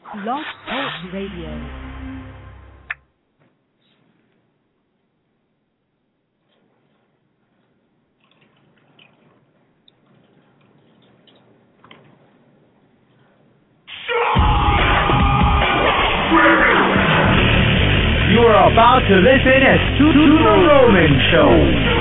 Blog Talk Radio. You are about to listen to The Roman Show,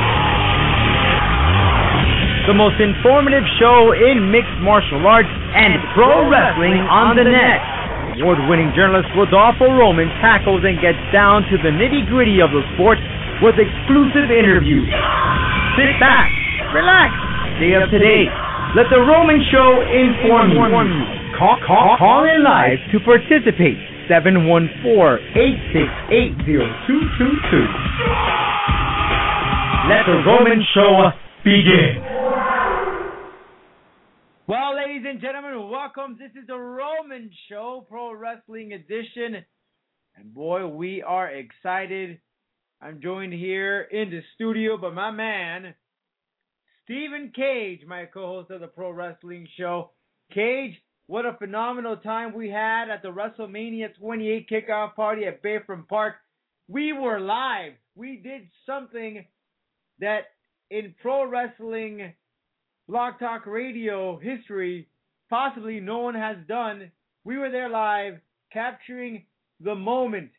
the most informative show in mixed martial arts and pro wrestling on the net. Award-winning journalist Rodolfo Roman tackles and gets down to the nitty-gritty of the sport with exclusive interviews. Sit back, relax, stay up to date. Let The Roman Show inform you. Call in live to participate. 714-868-0222. Let The Roman Show begin. Well, ladies and gentlemen, welcome. This is The Roman Show, Pro Wrestling Edition. And boy, we are excited. I'm joined here in the studio by my man, Stephen Cage, my co-host of the Pro Wrestling Show. Cage, what a phenomenal time we had at the WrestleMania 28 kickoff party at Bayfront Park. We were live. We did something that in pro wrestling Blog Talk Radio history possibly no one has done. We were there live, capturing the moment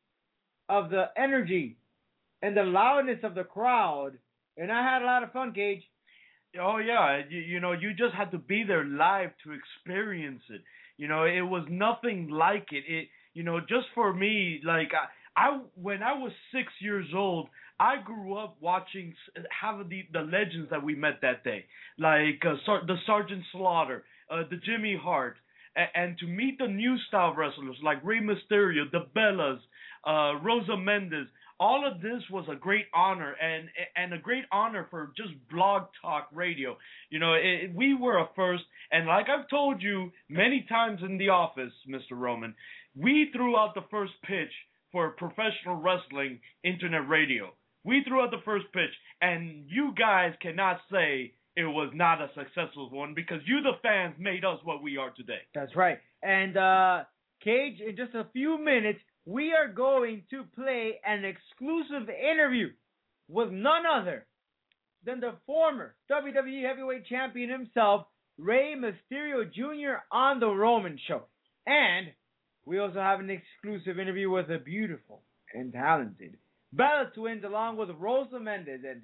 of the energy and the loudness of the crowd. And I had a lot of fun, Cage. Oh, yeah. You know, you just had to be there live to experience it. You know, it was nothing like it. Just for me, like, I when I was 6 years old, I grew up watching the legends that we met that day, like the Sergeant Slaughter, the Jimmy Hart, and to meet the new style wrestlers like Rey Mysterio, the Bellas, Rosa Mendes. All of this was a great honor, and a great honor for just Blog Talk Radio. You know, we were a first, and like I've told you many times in the office, Mr. Roman, we threw out the first pitch for professional wrestling internet radio. We threw out the first pitch, and you guys cannot say it was not a successful one because you, the fans, made us what we are today. That's right. And, Cage, in just a few minutes, we are going to play an exclusive interview with none other than the former WWE Heavyweight Champion himself, Rey Mysterio Jr. on The Roman Show. And we also have an exclusive interview with a beautiful and talented Bella Twins along with Rosa Mendes. And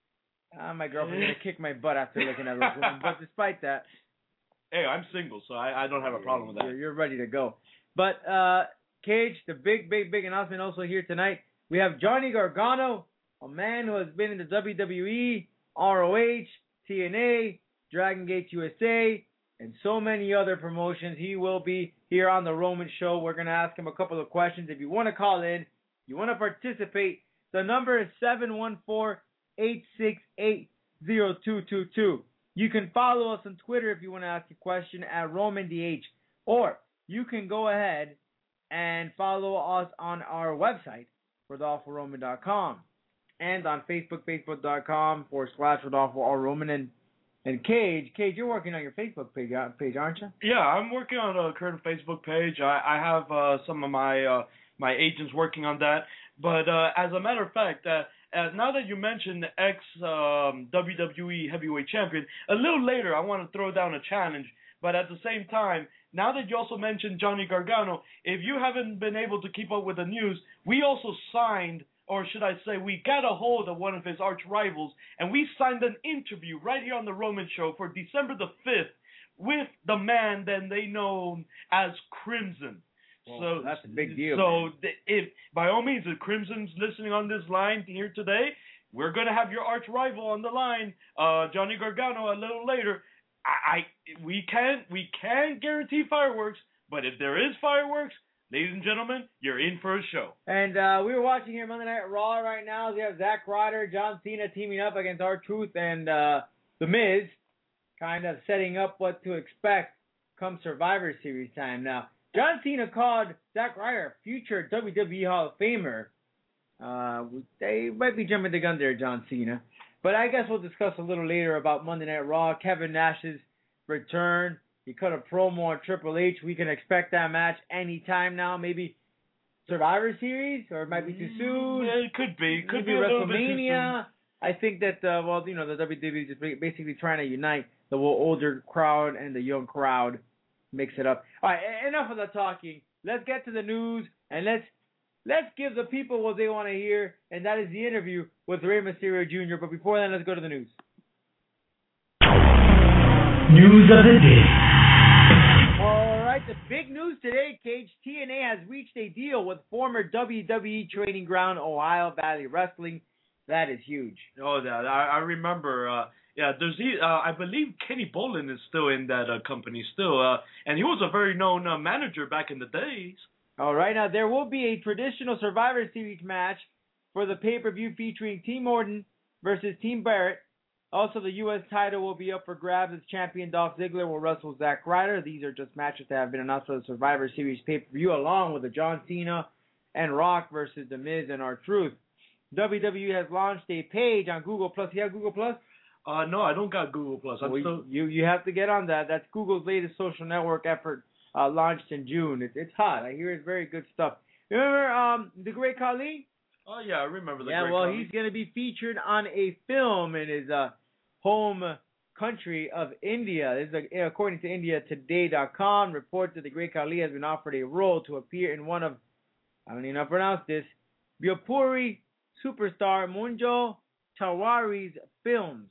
my girlfriend's going to kick my butt after looking at those women. But despite that... Hey, I'm single, so I don't have a problem with that. You're ready to go. But, Cage, the big announcement also here tonight. We have Johnny Gargano, a man who has been in the WWE, ROH, TNA, Dragon Gate USA, and so many other promotions. He will be here on the Roman Show. We're going to ask him a couple of questions. If you want to call in, you want to participate, the number is 714-868-0222. You can follow us on Twitter if you want to ask a question at RomanDH, or you can go ahead and follow us on our website, RodolfoRoman.com, and on Facebook, Facebook.com/Rodolfo R. Roman. And Cage, you're working on your Facebook page, aren't you? Yeah, I'm working on a current Facebook page. I have some of my agents working on that. But as a matter of fact, now that you mentioned ex-WWE Heavyweight Champion, a little later I want to throw down a challenge. But at the same time, now that you also mentioned Johnny Gargano, if you haven't been able to keep up with the news, we also signed, or should I say, we got a hold of one of his arch rivals, and we signed an interview right here on the Roman Show for December the 5th with the man that they know as Crimson. Well, so that's a big deal. So if by all means, if Crimson's listening on this line here today, we're gonna have your arch rival on the line, Johnny Gargano, a little later. We can't guarantee fireworks, but if there is fireworks, ladies and gentlemen, you're in for a show. And we were watching here Monday Night Raw right now. We have Zack Ryder, John Cena teaming up against R-Truth and The Miz, kind of setting up what to expect come Survivor Series time. Now, John Cena called Zack Ryder a future WWE Hall of Famer. They might be jumping the gun there, John Cena. But I guess we'll discuss a little later about Monday Night Raw, Kevin Nash's return, He cut a promo on Triple H. We can expect that match anytime now. Maybe Survivor Series, or it might be too soon. Yeah, it could be. Could Maybe be a little bit too WrestleMania. I think that the WWE is just basically trying to unite the older crowd and the young crowd, mix it up. All right, enough of the talking. Let's get to the news, and let's give the people what they want to hear, and that is the interview with Rey Mysterio Jr. But before then, let's go to the news. News of the day. All right, the big news today, Cage. TNA has reached a deal with former WWE training ground Ohio Valley Wrestling. That is huge. Oh, that I remember. There's I believe Kenny Bolin is still in that company still, and he was a very known manager back in the days. All right, now there will be a traditional Survivor Series match for the pay-per-view featuring Team Orton versus Team Barrett. Also, the U.S. title will be up for grabs as champion Dolph Ziggler will wrestle Zack Ryder. These are just matches that have been announced for the Survivor Series pay-per-view, along with the John Cena and Rock versus The Miz and R-Truth. WWE has launched a page on Google Plus. You have Google Plus? No, I don't got Google Plus. You have to get on that. That's Google's latest social network effort, launched in June. It's hot. I hear it's very good stuff. Remember the Great Khali? Oh yeah, I remember the Great Khali. Yeah, well, Khali. he's going to be featured on a film in his home country of India. This is according to IndiaToday.com. Reports that the Great Khali has been offered a role to appear in one of, I don't even know how to pronounce this, Bhojpuri superstar Munjo Tawari's films.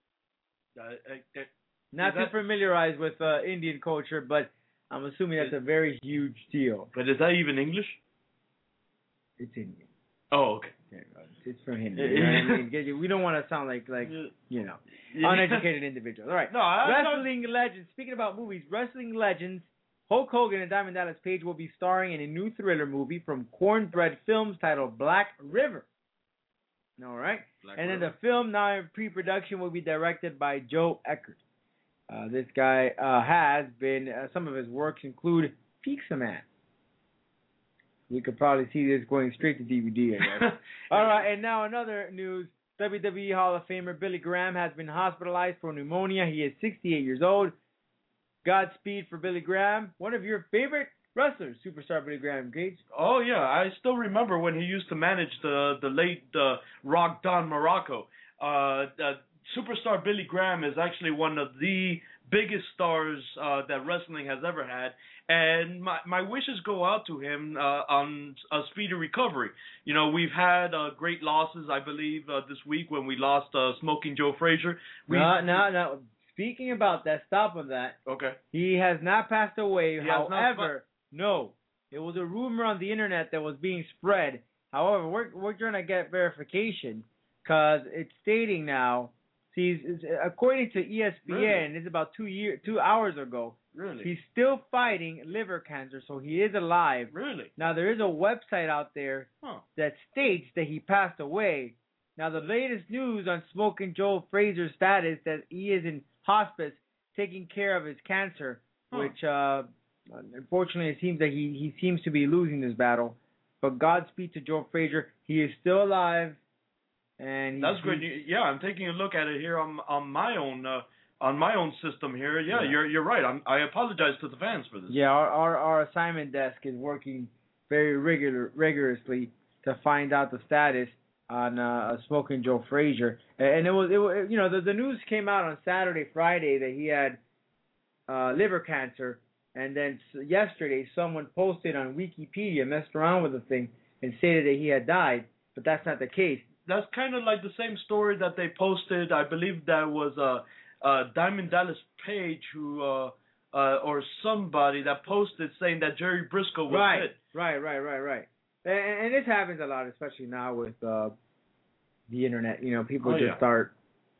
Not too familiarizized with Indian culture, but I'm assuming that's a very huge deal. But is that even English? It's Indian. Oh, okay. It's from Hindi. You know what I mean? We don't want to sound like uneducated individuals. All right. No, Wrestling legends. Speaking about movies, wrestling legends Hulk Hogan and Diamond Dallas Page will be starring in a new thriller movie from Cornbread Films titled Black River. All right. Then the film, now in pre-production, will be directed by Joe Eckert. This guy has been, some of his works include Pizza Man. We could probably see this going straight to DVD, I guess. All right, and now another news. WWE Hall of Famer Billy Graham has been hospitalized for pneumonia. He is 68 years old. Godspeed for Billy Graham. One of your favorite wrestlers, superstar Billy Graham, Gage. Oh, yeah. I still remember when he used to manage the late Rock Don Morocco. Superstar Billy Graham is actually one of the biggest stars that wrestling has ever had. And my wishes go out to him on a speedy recovery. You know, we've had great losses, I believe, this week when we lost Smoking Joe Frazier. No. Speaking about that, stop on that. Okay. He has not passed away. However, no. It was a rumor on the internet that was being spread. However, we're trying to get verification because it's stating now. See, according to ESPN, Really? it's about 2 hours ago. Really? He's still fighting liver cancer, so he is alive. Really? Now, there is a website out there that states that he passed away. Now, the latest news on Smoking Joe Frazier's status that he is in hospice taking care of his cancer, which unfortunately it seems that he seems to be losing this battle. But Godspeed to Joe Frazier. He is still alive. And that's great. Yeah, I'm taking a look at it here on my own system here. Yeah, you're right. I apologize to the fans for this. Yeah, our assignment desk is working very rigorously to find out the status on Smoking Joe Frazier. And it was the news came out on Saturday, Friday that he had liver cancer, and then yesterday someone posted on Wikipedia, messed around with the thing, and stated that he had died, but that's not the case. That's kind of like the same story that they posted. I believe that was Diamond Dallas Page who or somebody that posted saying that Jerry Briscoe was hit. Right. And this happens a lot, especially now with the internet. You know, people start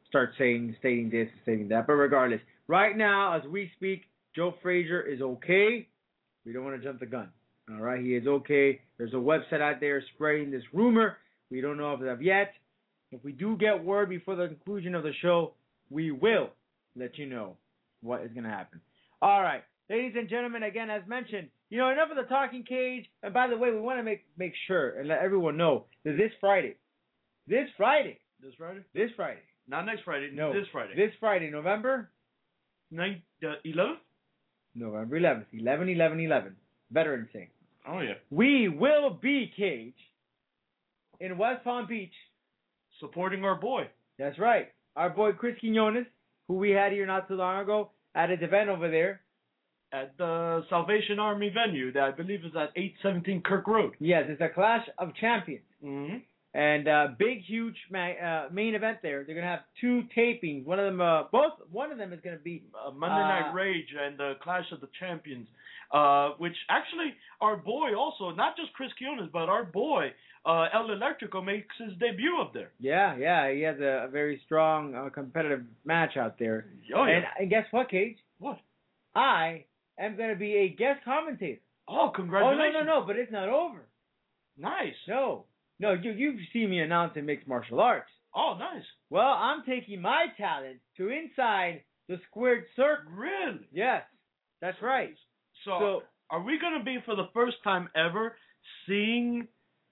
stating this, stating that. But regardless, right now as we speak, Joe Frazier is okay. We don't want to jump the gun. All right, he is okay. There's a website out there spreading this rumor. We don't know of it yet. If we do get word before the conclusion of the show, we will let you know what is going to happen. All right. Ladies and gentlemen, again, as mentioned, enough of the talking cage. And by the way, we want to make sure and let everyone know that this Friday, not next Friday, no, this Friday, this Friday, November 11th. November 11th, 11/11/11, Veterans Day. Oh yeah. We will be, Cage, in West Palm Beach. Supporting our boy. That's right. Our boy Chris Quinones, who we had here not too long ago, at an event over there. At the Salvation Army venue that I believe is at 817 Kirk Road. Yes, it's a Clash of Champions. Mm-hmm. And big, huge main event there. They're gonna have two tapings. One of them is gonna be Monday Night Rage and the Clash of the Champions, which actually our boy also, not just Chris Quinones, but our boy El Electrico makes his debut up there. Yeah, he has a very strong competitive match out there. Oh yeah. And guess what, Cage? What? I am gonna be a guest commentator. Oh, congratulations! Oh no, but it's not over. Nice. No, you've seen me announcing mixed martial arts. Oh, nice. Well, I'm taking my talent to inside the squared circle. Really? Yes, that's right. So are we going to be, for the first time ever, seeing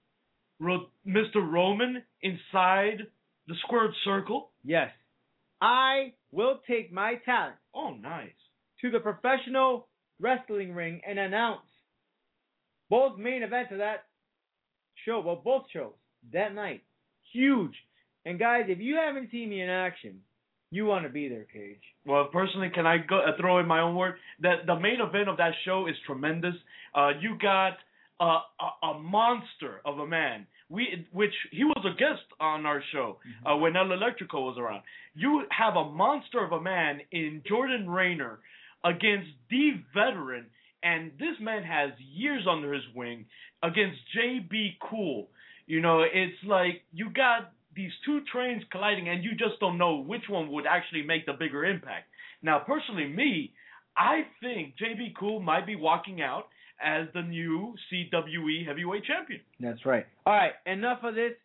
Mr. Roman inside the squared circle? Yes. I will take my talent Oh, nice. to the professional wrestling ring and announce both main events of that show, well, both shows that night. Huge. And guys, if you haven't seen me in action, you want to be there, Cage. Well, personally, can I throw in my own word? That the main event of that show is tremendous. You got a monster of a man, which he was a guest on our show when El Electrico was around. You have a monster of a man in Jordan Rayner against the veteran, and this man has years under his wing, against J.B. Cool. You know, it's like you got these two trains colliding, and you just don't know which one would actually make the bigger impact. Now, personally, I think J.B. Cool might be walking out as the new CWE heavyweight champion. That's right. All right, enough of this.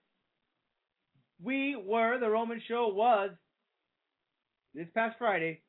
The Roman Show was this past Friday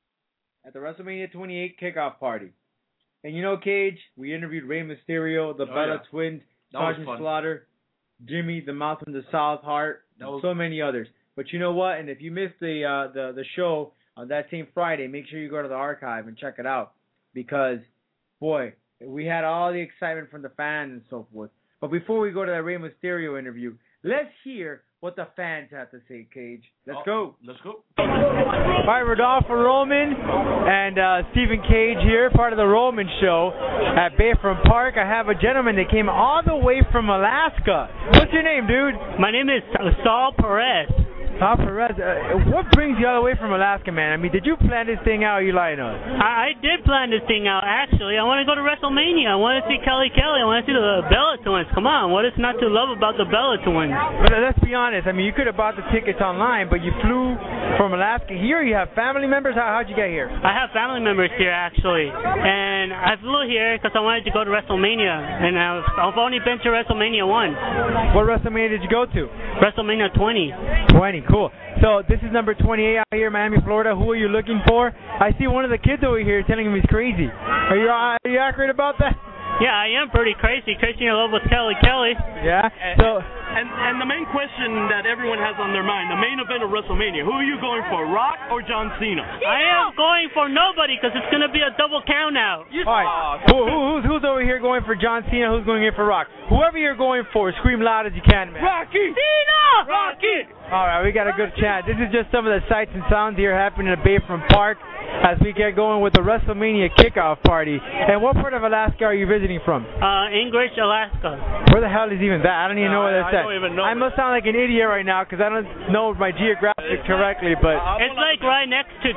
at the WrestleMania 28 kickoff party. And you know, Cage, we interviewed Rey Mysterio, the Bella Twins, Sergeant Slaughter, Jimmy, the Mouth from the South Heart, and so many others. But you know what? And if you missed the show on that same Friday, make sure you go to the archive and check it out. Because, boy, we had all the excitement from the fans and so forth. But before we go to that Rey Mysterio interview, let's hear what the fans have to say, Cage. Let's go. Let's go. All right, Rodolfo Roman and Stephen Cage here, part of the Roman Show at Bayfront Park. I have a gentleman that came all the way from Alaska. What's your name, dude? My name is Saul Perez. Saul Perez. What brings you all the way from Alaska, man? I mean, did you plan this thing out or are you lying to us? I did plan this thing out, actually. I want to go to WrestleMania. I want to see Kelly. I want to see the Bella Twins. Come on, what is not to love about the Bella Twins? But let's be honest. I mean, you could have bought the tickets online, but you flew from Alaska here. You have family members? How'd you get here? I have family members here, actually. And I flew here because I wanted to go to WrestleMania. And I've only been to WrestleMania once. What WrestleMania did you go to? WrestleMania 20. 20, cool. So this is number 28 out here in Miami, Florida. Who are you looking for? I see one of the kids over here telling him he's crazy. Are you accurate about that? Yeah, I am pretty crazy. Crazy in love with Kelly. Yeah. So. And the main question that everyone has on their mind, the main event of WrestleMania, who are you going for, Rock or John Cena? I am going for nobody because it's going to be a double count out. All right. Who's over here going for John Cena? Who's going in for Rock? Whoever you're going for, scream loud as you can, man. Rocky! Cena! Rocky! All right, we got a good chat. This is just some of the sights and sounds here happening at Bayfront Park as we get going with the WrestleMania kickoff party. And what part of Alaska are you visiting from? Anchorage, Alaska. Where the hell is even that? I don't even know where that's at. I don't even know. I must sound like an idiot right now because I don't know my geographic correctly, but it's like right next to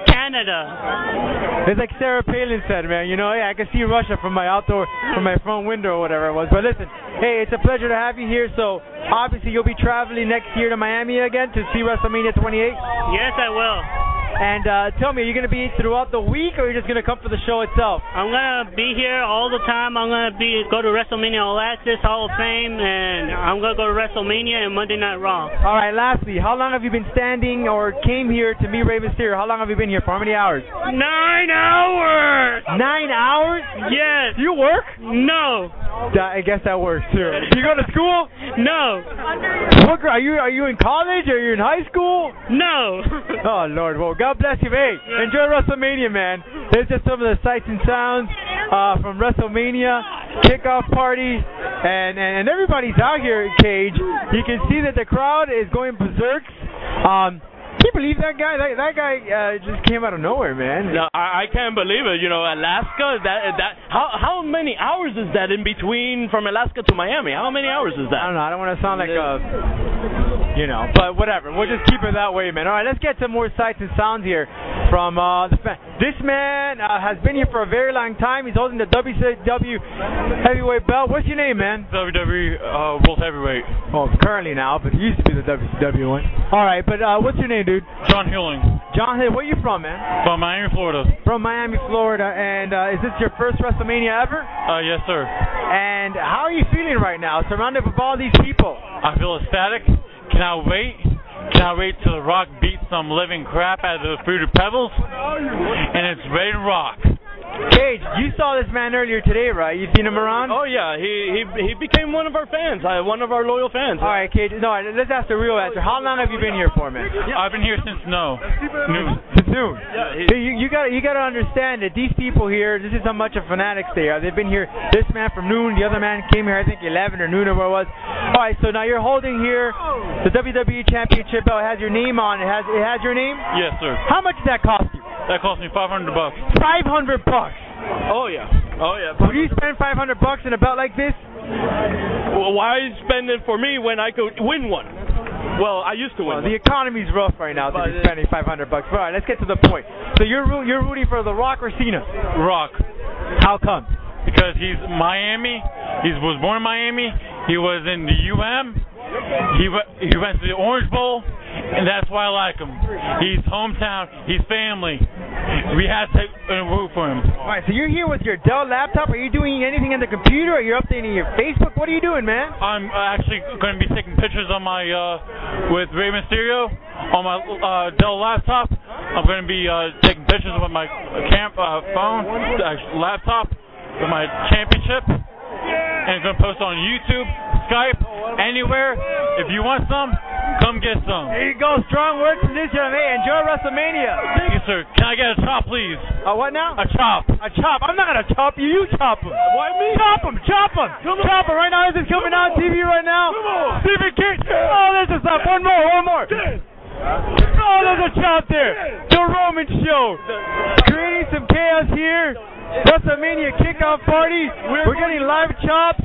Canada. It's like Sarah Palin said, man. You know, yeah, I can see Russia from my front window or whatever it was. But listen, hey, it's a pleasure to have you here. So obviously you'll be traveling next year to Miami again to see WrestleMania 28. Yes, I will. And tell me, are you going to be throughout the week, or are you just going to come for the show itself? I'm going to be here all the time. I'm going to go to WrestleMania All Access, Hall of Fame, and I'm going to go to WrestleMania and Monday Night Raw. All right, lastly, how long have you been standing or came here to meet Rey Mysterio? How long have you been here for? How many hours? 9 hours! 9 hours? Yes. Do you work? No. I guess that works too. You go to school? No. What, are you in college or you in high school? No. Oh Lord, well God bless you. Hey, enjoy WrestleMania, man. There's just some of the sights and sounds from WrestleMania kickoff party, and everybody's out here, Cage. You can see that the crowd is going berserk. Can you believe that guy? That guy just came out of nowhere, man. No, I can't believe it. You know, Alaska. How many hours is that in between from Alaska to Miami? How many hours is that? I don't know. I don't want to sound like but whatever. We'll just keep it that way, man. All right, let's get some more sights and sounds here from the fan. This man has been here for a very long time. He's holding the WCW heavyweight belt. What's your name, man? WWE World Heavyweight. Oh, currently now, but he used to be the WCW one. All right, but what's your name, dude? John Hilling. John, where you from, man? From Miami, Florida. From Miami, Florida. And is this your first WrestleMania ever? Yes, sir. And how are you feeling right now, surrounded with all these people? I feel ecstatic. Cannot wait. Cannot wait till The Rock beats some living crap out of the Fruity Pebbles. And it's ready to rock. Cage, you saw this man earlier today, right? You seen him around? Oh yeah, he became one of our fans, one of our loyal fans. All right, Cage. No, let's ask the real answer. How long have you been here for, man? I've been here since noon. Since noon. Yeah, you got to understand that these people here. This is how much of fanatics they are. They've been here. This man from noon. The other man came here, I think 11 or noon or where it was. All right, so now you're holding here the WWE Championship belt. It has your name on it. It has your name. Yes, sir. How much did that cost you? That cost me $500. $500. Oh yeah. Would you spend $500 in a belt like this? Well, why spend it for me when I could win one? Well, I used to win. The economy's rough right now to be spending $500. All right, let's get to the point. So you're rooting for The Rock or Cena? Rock. How come? Because he's Miami. He was born in Miami. He was in the He went to the Orange Bowl, and that's why I like him. He's hometown. He's family. We had to root for him. All right, so you're here with your Dell laptop. Are you doing anything on the computer? Are you updating your Facebook? What are you doing, man? I'm actually going to be taking pictures on my with Rey Mysterio on my Dell laptop. I'm going to be taking pictures with my phone, laptop, with my championship, and I'm going to post on YouTube, Skype, anywhere. If you want some, come get some. There you go. Strong words from this young man. Enjoy WrestleMania. Thank you, sir. Can I get a chop, please? What now? A chop. A chop. I'm not going to chop you. You chop him. Why me? Chop him. Chop him. Chop him. Right now, this is coming on TV right now. Come on. Stephen King. Oh, there's a stop. One more. Oh, there's a chop there. The Roman Show. Creating some chaos here. WrestleMania kickoff party. We're getting live chops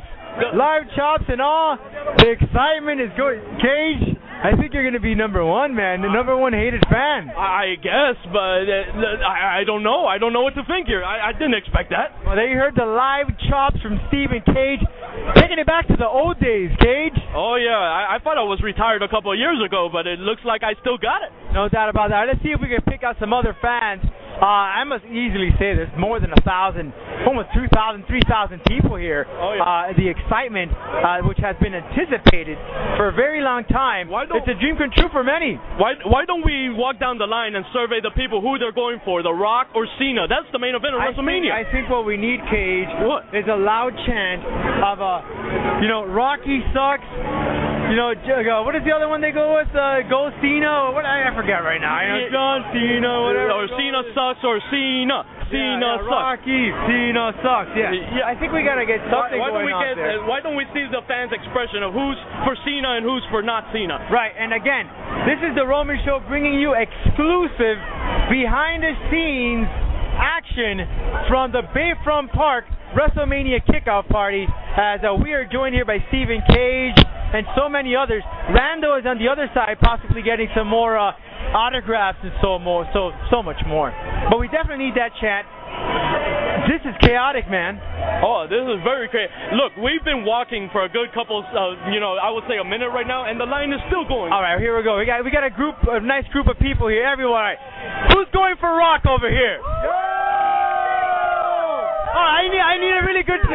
and all. The excitement is going. Cage, I think you're going to be number one, man. The number one hated fan. I guess, but I don't know. I don't know what to think here. I didn't expect that. Well, they heard the live chops from Stephen Cage. Taking it back to the old days, Cage. Oh, yeah. I thought I was retired a couple of years ago, but it looks like I still got it. No doubt about that. Let's see if we can pick out some other fans. I must easily say there's more than 1,000, almost 2,000, 3,000 people here. Oh, yeah. The excitement, which has been anticipated for a very long time. It's a dream come true for many. Why don't we walk down the line and survey the people who they're going for, The Rock or Cena? That's the main event of WrestleMania. I think what we need, Cage, is a loud chant of Rocky sucks. What is the other one they go with? Go Cena? What I forget right now. John Cena, whatever. Or Cena sucks, or Cena. Cena sucks. Rocky, Cena sucks. Yeah. I think we gotta get something going on there. Why don't we see the fans' expression of who's for Cena and who's for not Cena? Right. And again, this is the Roman Show bringing you exclusive behind-the-scenes action from the Bayfront Park WrestleMania kickoff party. As we are joined here by Stephen Cage and so many others. Rando is on the other side, possibly getting some more autographs and so much more. But we definitely need that chant. This is chaotic, man. Oh, this is very chaotic. Look, we've been walking for a good couple, I would say a minute right now, and the line is still going. All right, here we go. We got a nice group of people here. Everyone, all right. Who's going for Rock over here? Oh, I need a really good.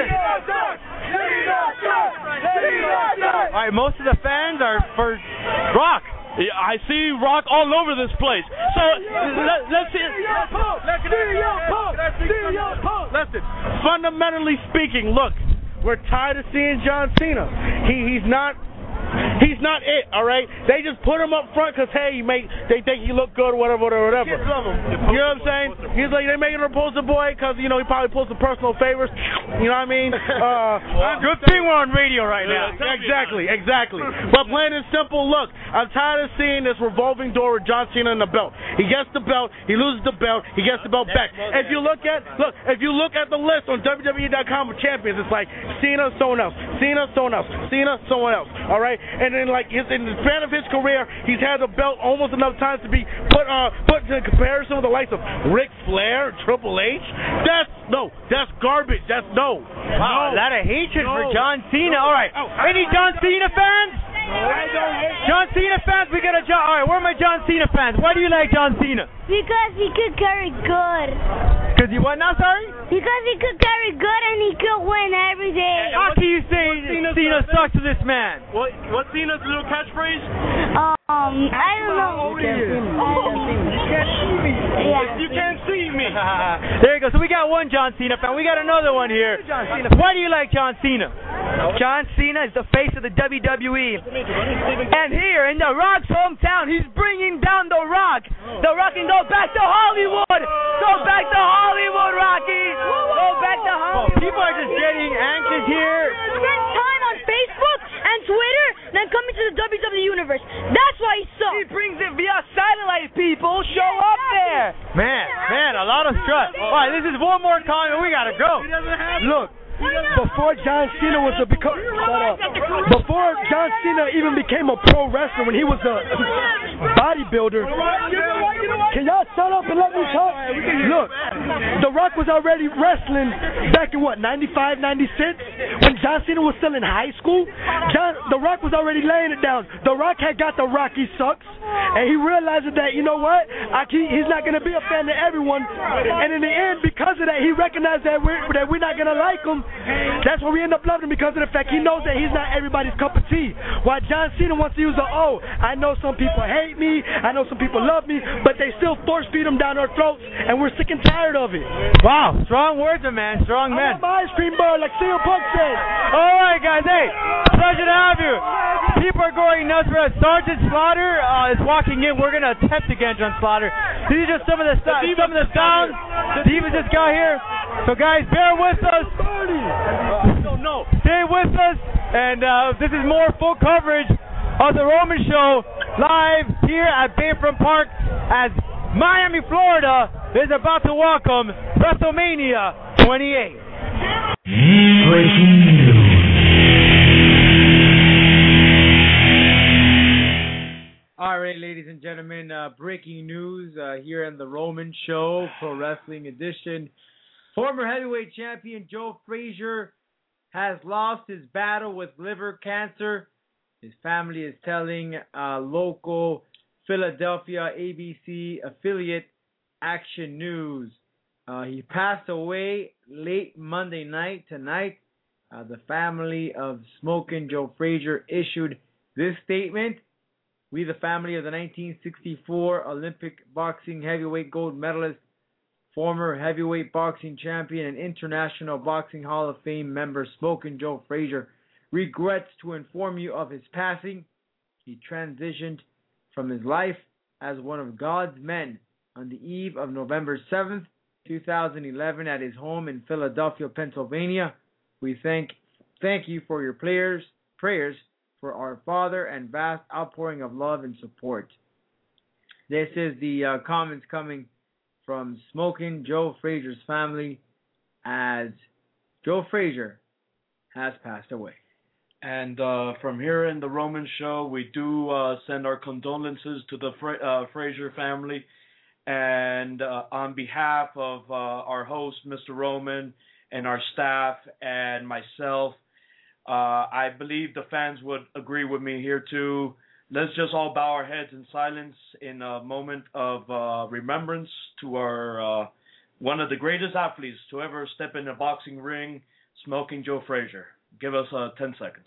All right, most of the fans are for Rock. Yeah, I see Rock all over this place. So let's see. Listen, fundamentally speaking, look, We're tired of seeing John Cena. He's not it, all right? They just put him up front because, hey, they think he look good or whatever. Kids love him. You know what I'm saying? He's like, they making him a poster boy because, he probably pulls some personal favors. You know what I mean? Good thing we're on radio right now. Exactly. But plain and simple, look, I'm tired of seeing this revolving door with John Cena and the belt. He gets the belt, he loses the belt, he gets the belt back. If you look at the list on WWE.com of champions, it's like Cena, someone else, Cena, someone else, Cena, someone else. All right, and then in the span of his career, he's had the belt almost enough times to be put in comparison with the likes of Ric Flair, Triple H. That's garbage. Wow, a lot of hatred for John Cena. All right, any John Cena fans? John Cena fans, we got a John. All right, where are my John Cena fans? Why do you like John Cena? Because he could carry good. Because he what now, sorry? Because he could carry good and he could win every day. How can you say Cena sucks to this man? What's Cena's little catchphrase? I don't know. You can't see me. There you go. So we got one John Cena fan. We got another one here. Why do you like John Cena? John Cena is the face of the WWE. And here in The Rock's hometown, he's bringing down The Rock. The Rock can go back to Hollywood. Go back to Hollywood, Rocky. Go back to Hollywood. People are just getting anxious here. Spend time on Facebook and Twitter, then coming to the WWE Universe. That's why he sucks. He brings it via satellite, people. Show up there. Man, a lot of stress. All right, this is one more comment. We got to go. Look. Before John Cena before John Cena even became a pro wrestler, when he was a bodybuilder, can y'all shut up and let me talk? Look, The Rock was already wrestling back in 95, 96, when John Cena was still in high school. The Rock was already laying it down. The Rock had got the Rocky sucks, and he realized that, you know what, he's not going to be a fan to everyone, and in the end, because of that, he recognized that we're not going to like him. That's why we end up loving him, because of the fact he knows that he's not everybody's cup of tea. While John Cena wants to use I know some people hate me, I know some people love me, but they still force feed him down our throats, and we're sick and tired of it. Wow, strong words, man. Strong man. I want my ice cream bar, like CM Punk said. All right, guys. Hey, pleasure to have you. People are going nuts for us. Sergeant Slaughter is walking in. We're gonna attempt again, John Slaughter. These are some of the sounds Divas just got here. So, guys, bear with us. Stay with us, and this is more full coverage of the Roman Show live here at Bayfront Park as Miami, Florida is about to welcome WrestleMania 28. Breaking news. All right, ladies and gentlemen, breaking news here in the Roman Show, Pro Wrestling Edition. Former heavyweight champion Joe Frazier has lost his battle with liver cancer. His family is telling local Philadelphia ABC affiliate Action News. He passed away late Monday night tonight. The family of Smokin' Joe Frazier issued this statement. We, the family of the 1964 Olympic boxing heavyweight gold medalist, former heavyweight boxing champion and International Boxing Hall of Fame member Smokin' Joe Frazier, regrets to inform you of his passing. He transitioned from his life as one of God's men on the eve of November 7th, 2011 at his home in Philadelphia, Pennsylvania. We thank you for your prayers for our father and vast outpouring of love and support. This is the comments coming from Smokin' Joe Frazier's family as Joe Frazier has passed away. And from here in the Roman Show, we do send our condolences to the Frazier family. And on behalf of our host, Mr. Roman, and our staff and myself, I believe the fans would agree with me here too. Let's just all bow our heads in silence in a moment of remembrance to our one of the greatest athletes to ever step in a boxing ring, Smokin' Joe Frazier. Give us 10 seconds.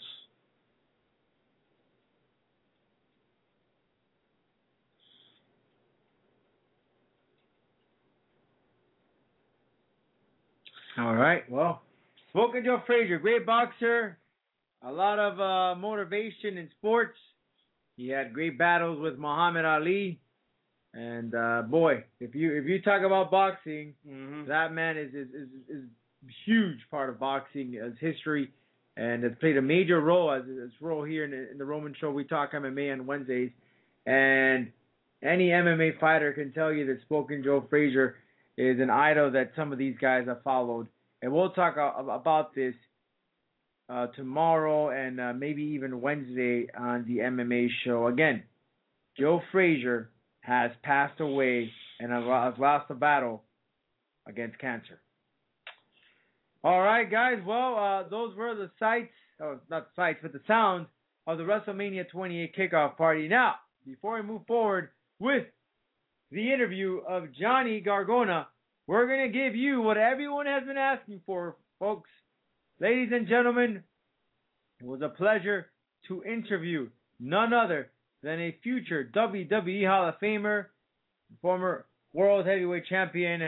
All right. Well, Spoken Joe Frazier, great boxer, a lot of motivation in sports. He had great battles with Muhammad Ali. And boy, if you talk about boxing, that man is huge part of boxing as history, and has played a major role as role here in the Roman Show. We talk MMA on Wednesdays, and any MMA fighter can tell you that Spoken Joe Frazier is an idol that some of these guys have followed. And we'll talk about this tomorrow and maybe even Wednesday on the MMA show. Again, Joe Frazier has passed away and has lost the battle against cancer. All right, guys. Well, those were the not sights, but the sounds of the WrestleMania 28 kickoff party. Now, before we move forward with the interview of Johnny Gargano, we're going to give you what everyone has been asking for, folks. Ladies and gentlemen, it was a pleasure to interview none other than a future WWE Hall of Famer, former World Heavyweight Champion,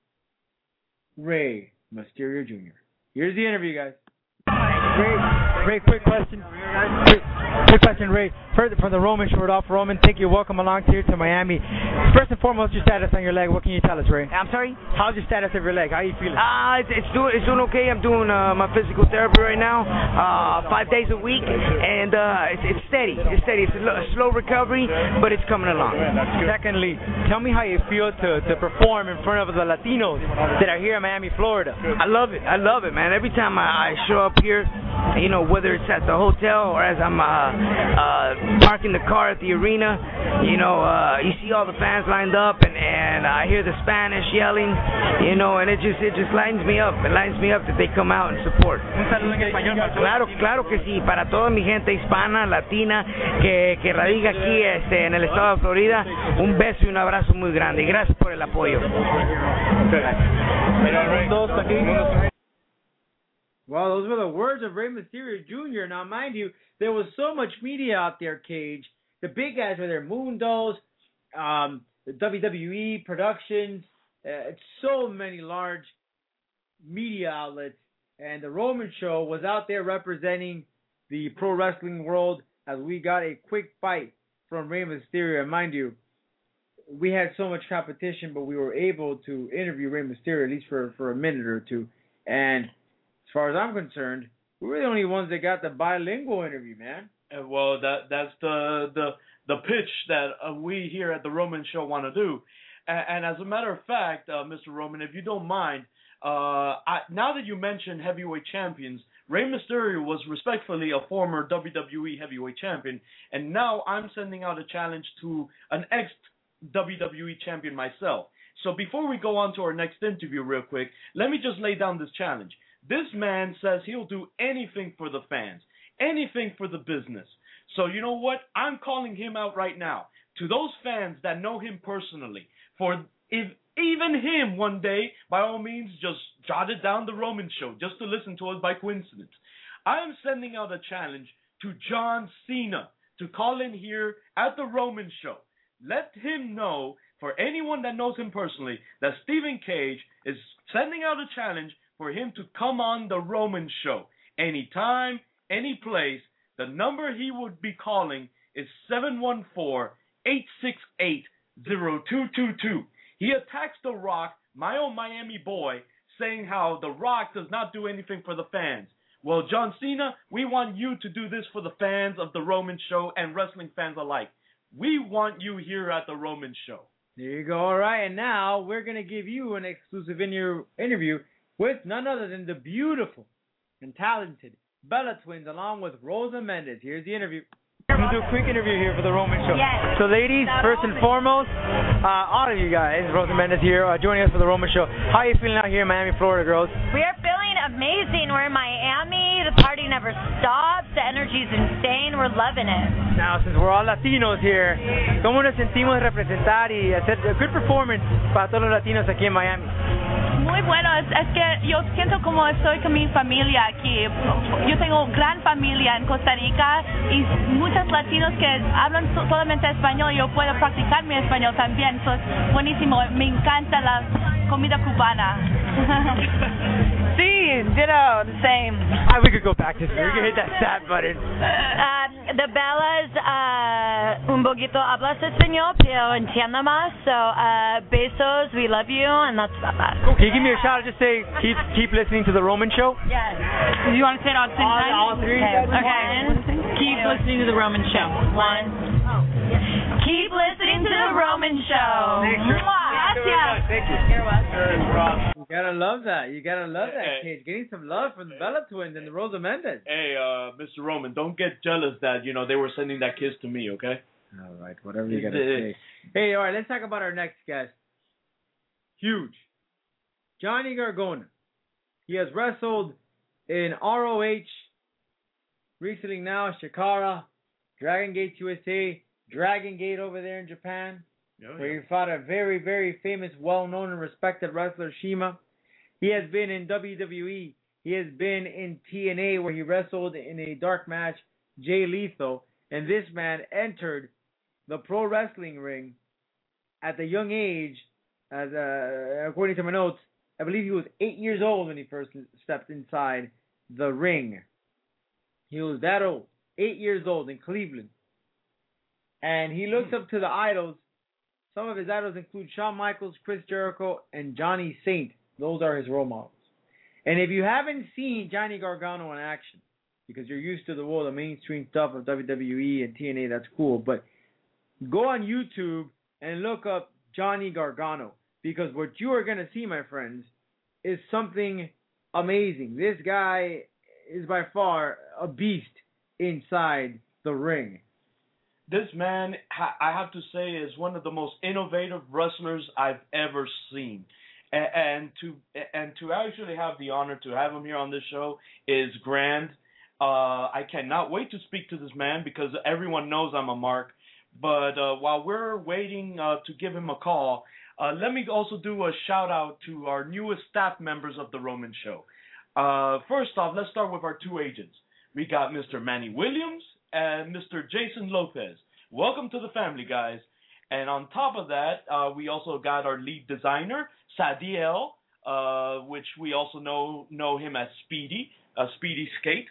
Rey Mysterio Jr. Here's the interview, guys. Ray, quick question. Quick question, Ray. From the Roman Short Off. Roman, thank you. Welcome along here to Miami. First and foremost, your status on your leg. What can you tell us, Ray? I'm sorry? How's your status of your leg? How are you feeling? It's doing okay. I'm doing my physical therapy right now, 5 days a week, and it's steady. It's steady. It's a slow recovery, but it's coming along. Secondly, tell me how you feel to perform in front of the Latinos that are here in Miami, Florida. I love it, man. Every time I show up here, you know, whether it's at the hotel or as I'm parking the car at the arena, you know, you see all the fans lined up, and I hear the Spanish yelling, you know, and it just lines me up. It lines me up that they come out and support. Claro que sí. Para toda mi gente hispana, latina, que radica aquí en el estado de Florida, un beso y un abrazo muy grande. Y gracias por el apoyo. Well, those were the words of Rey Mysterio Jr. Now, mind you, there was so much media out there, Cage. The big guys were there, Moondos, the WWE productions, so many large media outlets. And the Roman Show was out there representing the pro wrestling world as we got a quick fight from Rey Mysterio. And mind you, we had so much competition, but we were able to interview Rey Mysterio at least for a minute or two. And as far as I'm concerned, we were the only ones that got the bilingual interview, man. Well, that's the pitch that we here at the Roman Show want to do. And as a matter of fact, Mr. Roman, if you don't mind, now that you mentioned heavyweight champions, Rey Mysterio was respectfully a former WWE heavyweight champion, and now I'm sending out a challenge to an ex-WWE champion myself. So before we go on to our next interview real quick, let me just lay down this challenge. This man says he'll do anything for the fans, anything for the business. So you know what? I'm calling him out right now. To those fans that know him personally, for if even him one day, by all means, just jot it down the Roman Show, just to listen to us by coincidence. I am sending out a challenge to John Cena to call in here at the Roman Show. Let him know, for anyone that knows him personally, that Stephen Cage is sending out a challenge for him to come on the Roman Show. Anytime, any place. The number he would be calling is 714-868-0222. He attacks The Rock, my own Miami boy, saying how The Rock does not do anything for the fans. Well, John Cena, we want you to do this for the fans of the Roman Show and wrestling fans alike. We want you here at the Roman Show. There you go. All right, and now we're going to give you an exclusive interview with none other than the beautiful and talented Bella Twins, along with Rosa Mendes. Here's the interview. We're going to do a quick interview here for the Roman Show. Yes. So, ladies, first and foremost, all of you guys, Rosa Mendes here, joining us for the Roman Show. How are you feeling out here in Miami, Florida, girls? We are feeling amazing. We're in Miami. The party never stops. The energy's insane. We're loving it. Now, since we're all Latinos here, ¿cómo nos sentimos representar y hacer a good performance para todos los latinos aquí en Miami? Muy bueno, es que yo siento como estoy con mi familia aquí. Yo tengo gran familia en Costa Rica y muchos latinos que hablan solamente español. Yo puedo practicar mi español también. So es buenísimo. Me encanta la comida cubana. See, ditto, the same. We could go back to this. We could hit that stat button. The Bellas, un poquito hablas español, pero entiendo más. So, besos, we love you, and that's that. Can you give me a shout out? Just say, keep listening to the Roman Show. Yes. You want to say it all at the same time? All three. Okay. Keep listening to the Roman Show. Keep listening to the Roman Show. Gracias. Thank you. You're welcome. You gotta love that. You gotta love that, Cage. Getting some love from the Bella Twins and the Rosa Mendez. Hey, Mr. Roman, don't get jealous that they were sending that kiss to me, okay? All right, whatever you gotta say. Hey, all right, let's talk about our next guest. Huge, Johnny Gargano. He has wrestled in ROH, recently now Shikara, Dragon Gate USA, Dragon Gate over there in Japan. Where he fought a very, very famous, well-known and respected wrestler, Shima. He has been in WWE. He has been in TNA, where he wrestled in a dark match, Jay Lethal. And this man entered the pro wrestling ring at the young age, as according to my notes, I believe he was 8 years old when he first stepped inside the ring. He was that old, 8 years old in Cleveland. And he looks up to the idols. Some of his idols include Shawn Michaels, Chris Jericho, and Johnny Saint. Those are his role models. And if you haven't seen Johnny Gargano in action, because you're used to the world of mainstream stuff of WWE and TNA, that's cool. But go on YouTube and look up Johnny Gargano, because what you are going to see, my friends, is something amazing. This guy is by far a beast inside the ring. This man, I have to say, is one of the most innovative wrestlers I've ever seen. And to actually have the honor to have him here on this show is grand. I cannot wait to speak to this man, because everyone knows I'm a mark. But while we're waiting to give him a call, let me also do a shout out to our newest staff members of the Roman Show. First off, let's start with our two agents. We got Mr. Manny Williams and Mr. Jason Lopez. Welcome to the family, guys. And on top of that, we also got our lead designer, Sadiel, which we also know him as Speedy Skate.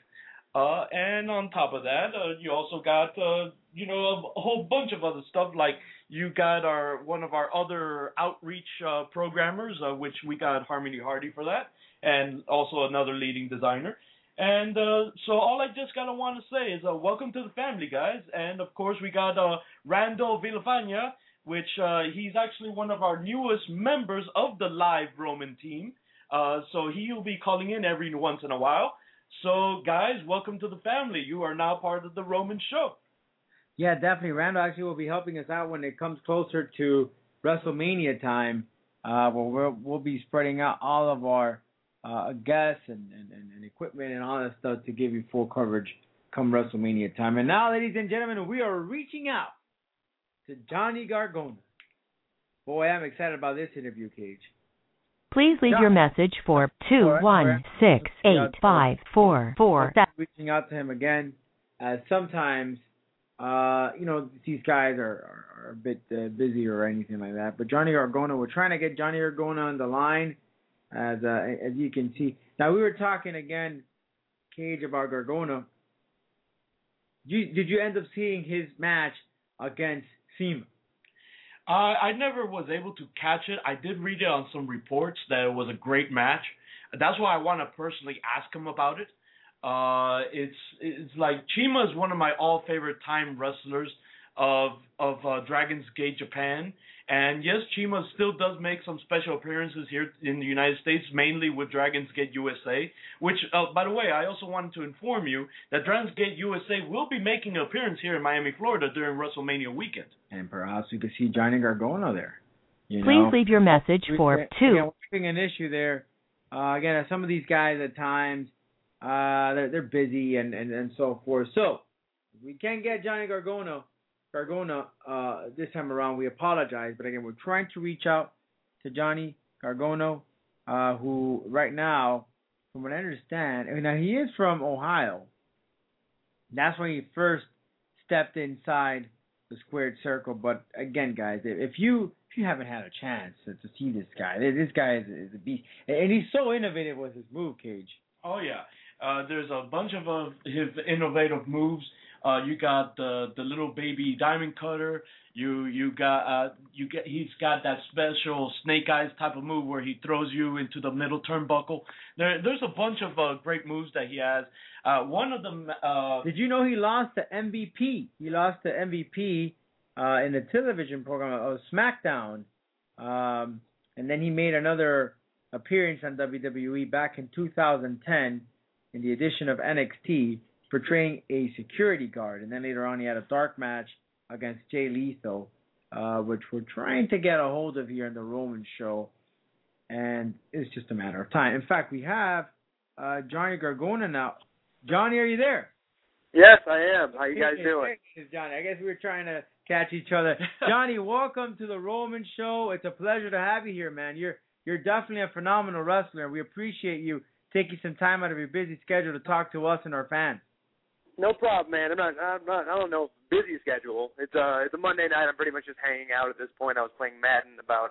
And on top of that, you also got a whole bunch of other stuff. Like you got one of our other outreach programmers, which we got Harmony Hardy for that, and also another leading designer. And so all I just kind of want to say is welcome to the family, guys. And, of course, we got Randall Villafana, which he's actually one of our newest members of the live Roman team. So he'll be calling in every once in a while. So, guys, welcome to the family. You are now part of the Roman Show. Yeah, definitely. Randall actually will be helping us out when it comes closer to WrestleMania time. We'll be spreading out all of our guests and equipment and all that stuff to give you full coverage come WrestleMania time. And now, ladies and gentlemen, we are reaching out to Johnny Gargano. Boy, I'm excited about this interview, Cage. Please leave your message for 216-854-47. Reaching out to him again, as sometimes, these guys are a bit busy or anything like that. But Johnny Gargano, we're trying to get Johnny Gargano on the line. As you can see. Now, we were talking again, Cage, about Gargano. Did you end up seeing his match against Cima? I never was able to catch it. I did read it on some reports that it was a great match. That's why I want to personally ask him about it. It's like Cima is one of my all favorite time wrestlers of Dragon's Gate Japan. And yes, Cima still does make some special appearances here in the United States, mainly with Dragon's Gate USA, which, by the way, I also wanted to inform you that Dragon's Gate USA will be making an appearance here in Miami, Florida during WrestleMania weekend. And perhaps we could see Johnny Gargano there. Please leave your message for we're having an issue there. Again, some of these guys at times, they're busy and so forth. So, if we can't get Johnny Gargano this time around, we apologize. But again, we're trying to reach out to Johnny Gargano, who right now, from what I understand, now he is from Ohio. That's when he first stepped inside the squared circle. But again, guys, if you if you haven't had a chance to see this guy is a beast, and he's so innovative with his move, Cage. Oh yeah, there's a bunch of his innovative moves. You got the little baby diamond cutter. He's got that special snake eyes type of move where he throws you into the middle turnbuckle. There's a bunch of great moves that he has. One of them. Did you know he lost to MVP? He lost to MVP in the television program of SmackDown, and then he made another appearance on WWE back in 2010 in the edition of NXT, portraying a security guard. And then later on he had a dark match against Jay Lethal, which we're trying to get a hold of here in the Roman show. And it's just a matter of time. In fact, we have Johnny Gargano now. Johnny, are you there? Yes, I am. How you guys doing? Johnny, I guess we were trying to catch each other. Johnny, welcome to the Roman show. It's a pleasure to have you here, man. You're definitely a phenomenal wrestler. We appreciate you taking some time out of your busy schedule to talk to us and our fans. No problem, man. I don't know, busy schedule. It's a Monday night. I'm pretty much just hanging out at this point. I was playing Madden about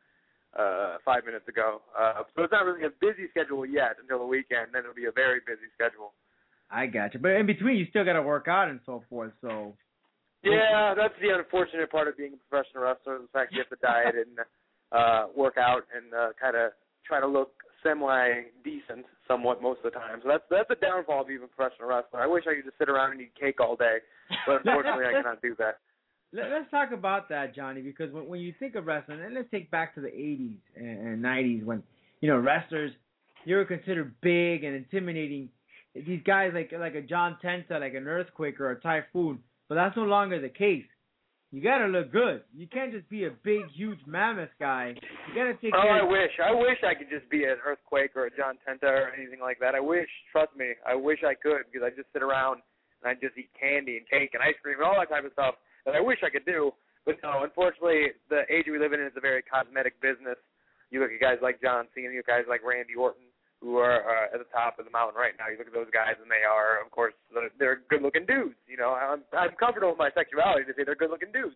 5 minutes ago. So it's not really a busy schedule yet until the weekend. Then it'll be a very busy schedule. I got you. But in between, you still got to work out and so forth. So. Yeah, that's the unfortunate part of being a professional wrestler. The fact you have to diet and work out and kind of try to look semi-decent somewhat most of the time. So that's a downfall of being a professional wrestler. I wish I could just sit around and eat cake all day, but unfortunately I cannot do that. Let's talk about that, Johnny, because when you think of wrestling, and let's take back to the 80s and 90s when, wrestlers, you were considered big and intimidating. These guys like a John Tenta, like an Earthquake or a Typhoon, but that's no longer the case. You gotta look good. You can't just be a big, huge mammoth guy. You gotta take care. I wish I could just be an Earthquake or a John Tenta or anything like that. I wish, trust me, I wish I could, because I just sit around and I just eat candy and cake and ice cream and all that type of stuff that I wish I could do. But no, unfortunately, the age we live in is a very cosmetic business. You look at guys like John Cena, you look at guys like Randy Orton, who are at the top of the mountain right now. You look at those guys, and they are, of course, they're good-looking dudes. I'm comfortable with my sexuality to say they're good-looking dudes.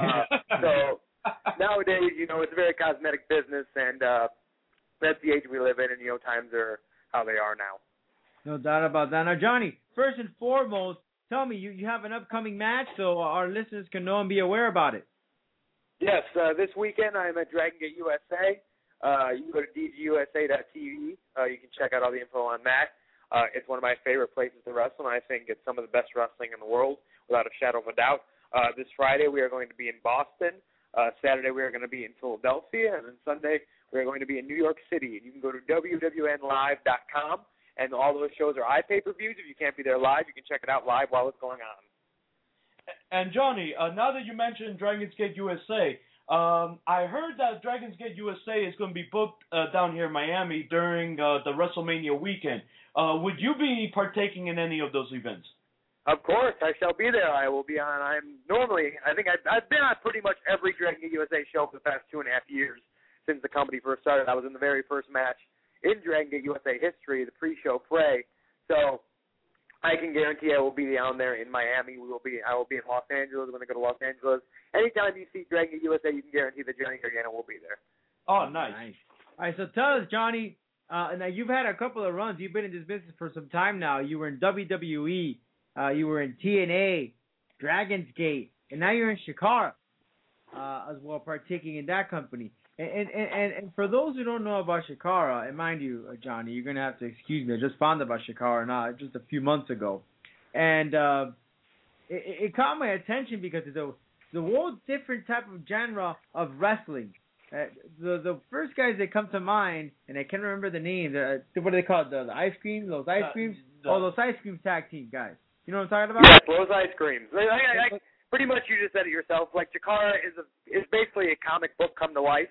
So nowadays, it's a very cosmetic business, and that's the age we live in, and times are how they are now. No doubt about that. Now, Johnny, first and foremost, tell me, you have an upcoming match, so our listeners can know and be aware about it. Yes, this weekend I'm at Dragon Gate USA. You can go to dgusa.tv. You can check out all the info on that. It's one of my favorite places to wrestle, and I think it's some of the best wrestling in the world, without a shadow of a doubt. This Friday we are going to be in Boston. Saturday we are going to be in Philadelphia, and then Sunday we are going to be in New York City. And you can go to wwnlive.com, and all those shows are iPay-per-views. If you can't be there live, you can check it out live while it's going on. And Johnny, now that you mentioned Dragon's Gate USA, I heard that Dragon's Gate USA is going to be booked down here in Miami during the WrestleMania weekend. Would you be partaking in any of those events? Of course, I shall be there. I will be on. I think I've been on pretty much every Dragon Gate USA show for the past 2.5 years since the company first started. I was in the very first match in Dragon Gate USA history, the pre-show fray. So I can guarantee I will be down there in Miami. I will be in Los Angeles when I go to Los Angeles. Anytime you see Dragon Gate USA, you can guarantee that Johnny Gargano will be there. Oh, nice. All right, so tell us, Johnny, now you've had a couple of runs. You've been in this business for some time now. You were in WWE. You were in TNA, Dragon's Gate, and now you're in Chikara as well, partaking in that company. And for those who don't know about Chikara, and mind you, Johnny, you're going to have to excuse me. I just found out about Chikara just a few months ago. And it caught my attention because it's a whole different type of genre of wrestling. The first guys that come to mind, and I can't remember the names, what are they called? The ice cream? Those ice creams? Those ice cream tag team guys. You know what I'm talking about? Yes, those ice creams. I pretty much you just said it yourself. Like, Chikara is basically a comic book come to life.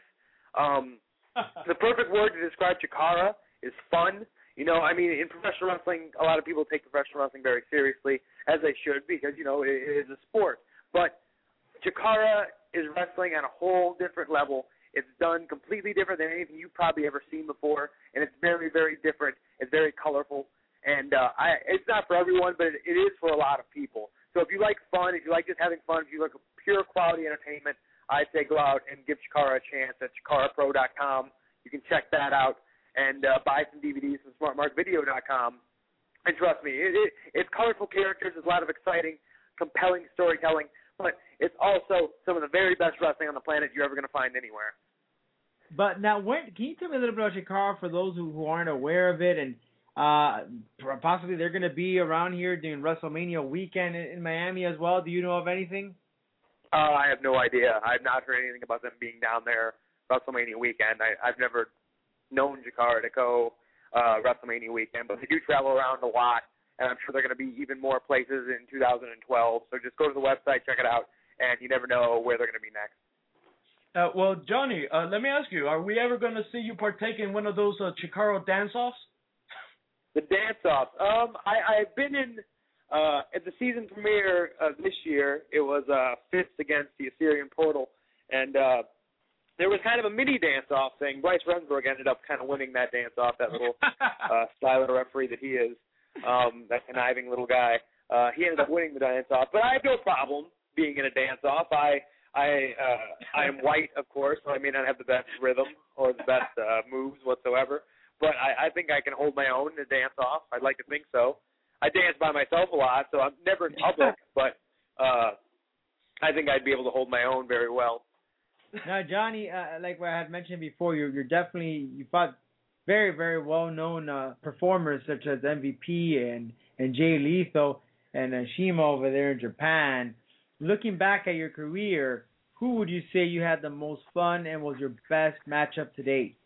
The perfect word to describe Chikara is fun. In professional wrestling, a lot of people take professional wrestling very seriously, as they should, because, it is a sport. But Chikara is wrestling on a whole different level. It's done completely different than anything you've probably ever seen before, and it's very, very different. It's very colorful, and it's not for everyone, but it is for a lot of people. So if you like fun, if you like just having fun, if you like pure quality entertainment, I'd say go out and give Chikara a chance at ChikaraPro.com. You can check that out and buy some DVDs from SmartMarkVideo.com. And trust me, it's colorful characters. There's a lot of exciting, compelling storytelling, but it's also some of the very best wrestling on the planet you're ever going to find anywhere. But now, can you tell me a little bit about Chikara for those who aren't aware of it, and possibly they're going to be around here during WrestleMania weekend in Miami as well? Do you know of anything? I have no idea. I've not heard anything about them being down there WrestleMania weekend. I've never known Chikara to go WrestleMania weekend, but they do travel around a lot, and I'm sure they're going to be even more places in 2012. So just go to the website, check it out, and you never know where they're going to be next. Well, Johnny, let me ask you, are we ever going to see you partake in one of those Chikara dance-offs? The dance-offs. I've been in, at the season premiere of this year, it was Fists against the Assyrian Portal, and there was kind of a mini dance-off thing. Bryce Remsburg ended up kind of winning that dance-off, that little silent referee that he is, that conniving little guy. He ended up winning the dance-off, but I have no problem being in a dance-off. I am white, of course, so I may not have the best rhythm or the best moves whatsoever, but I think I can hold my own in a dance-off. I'd like to think so. I dance by myself a lot, so I'm never in public, but I think I'd be able to hold my own very well. Now, Johnny, like what I had mentioned before, you fought very, very well-known performers such as MVP and Jay Lethal and Shima over there in Japan. Looking back at your career, who would you say you had the most fun and was your best matchup to date?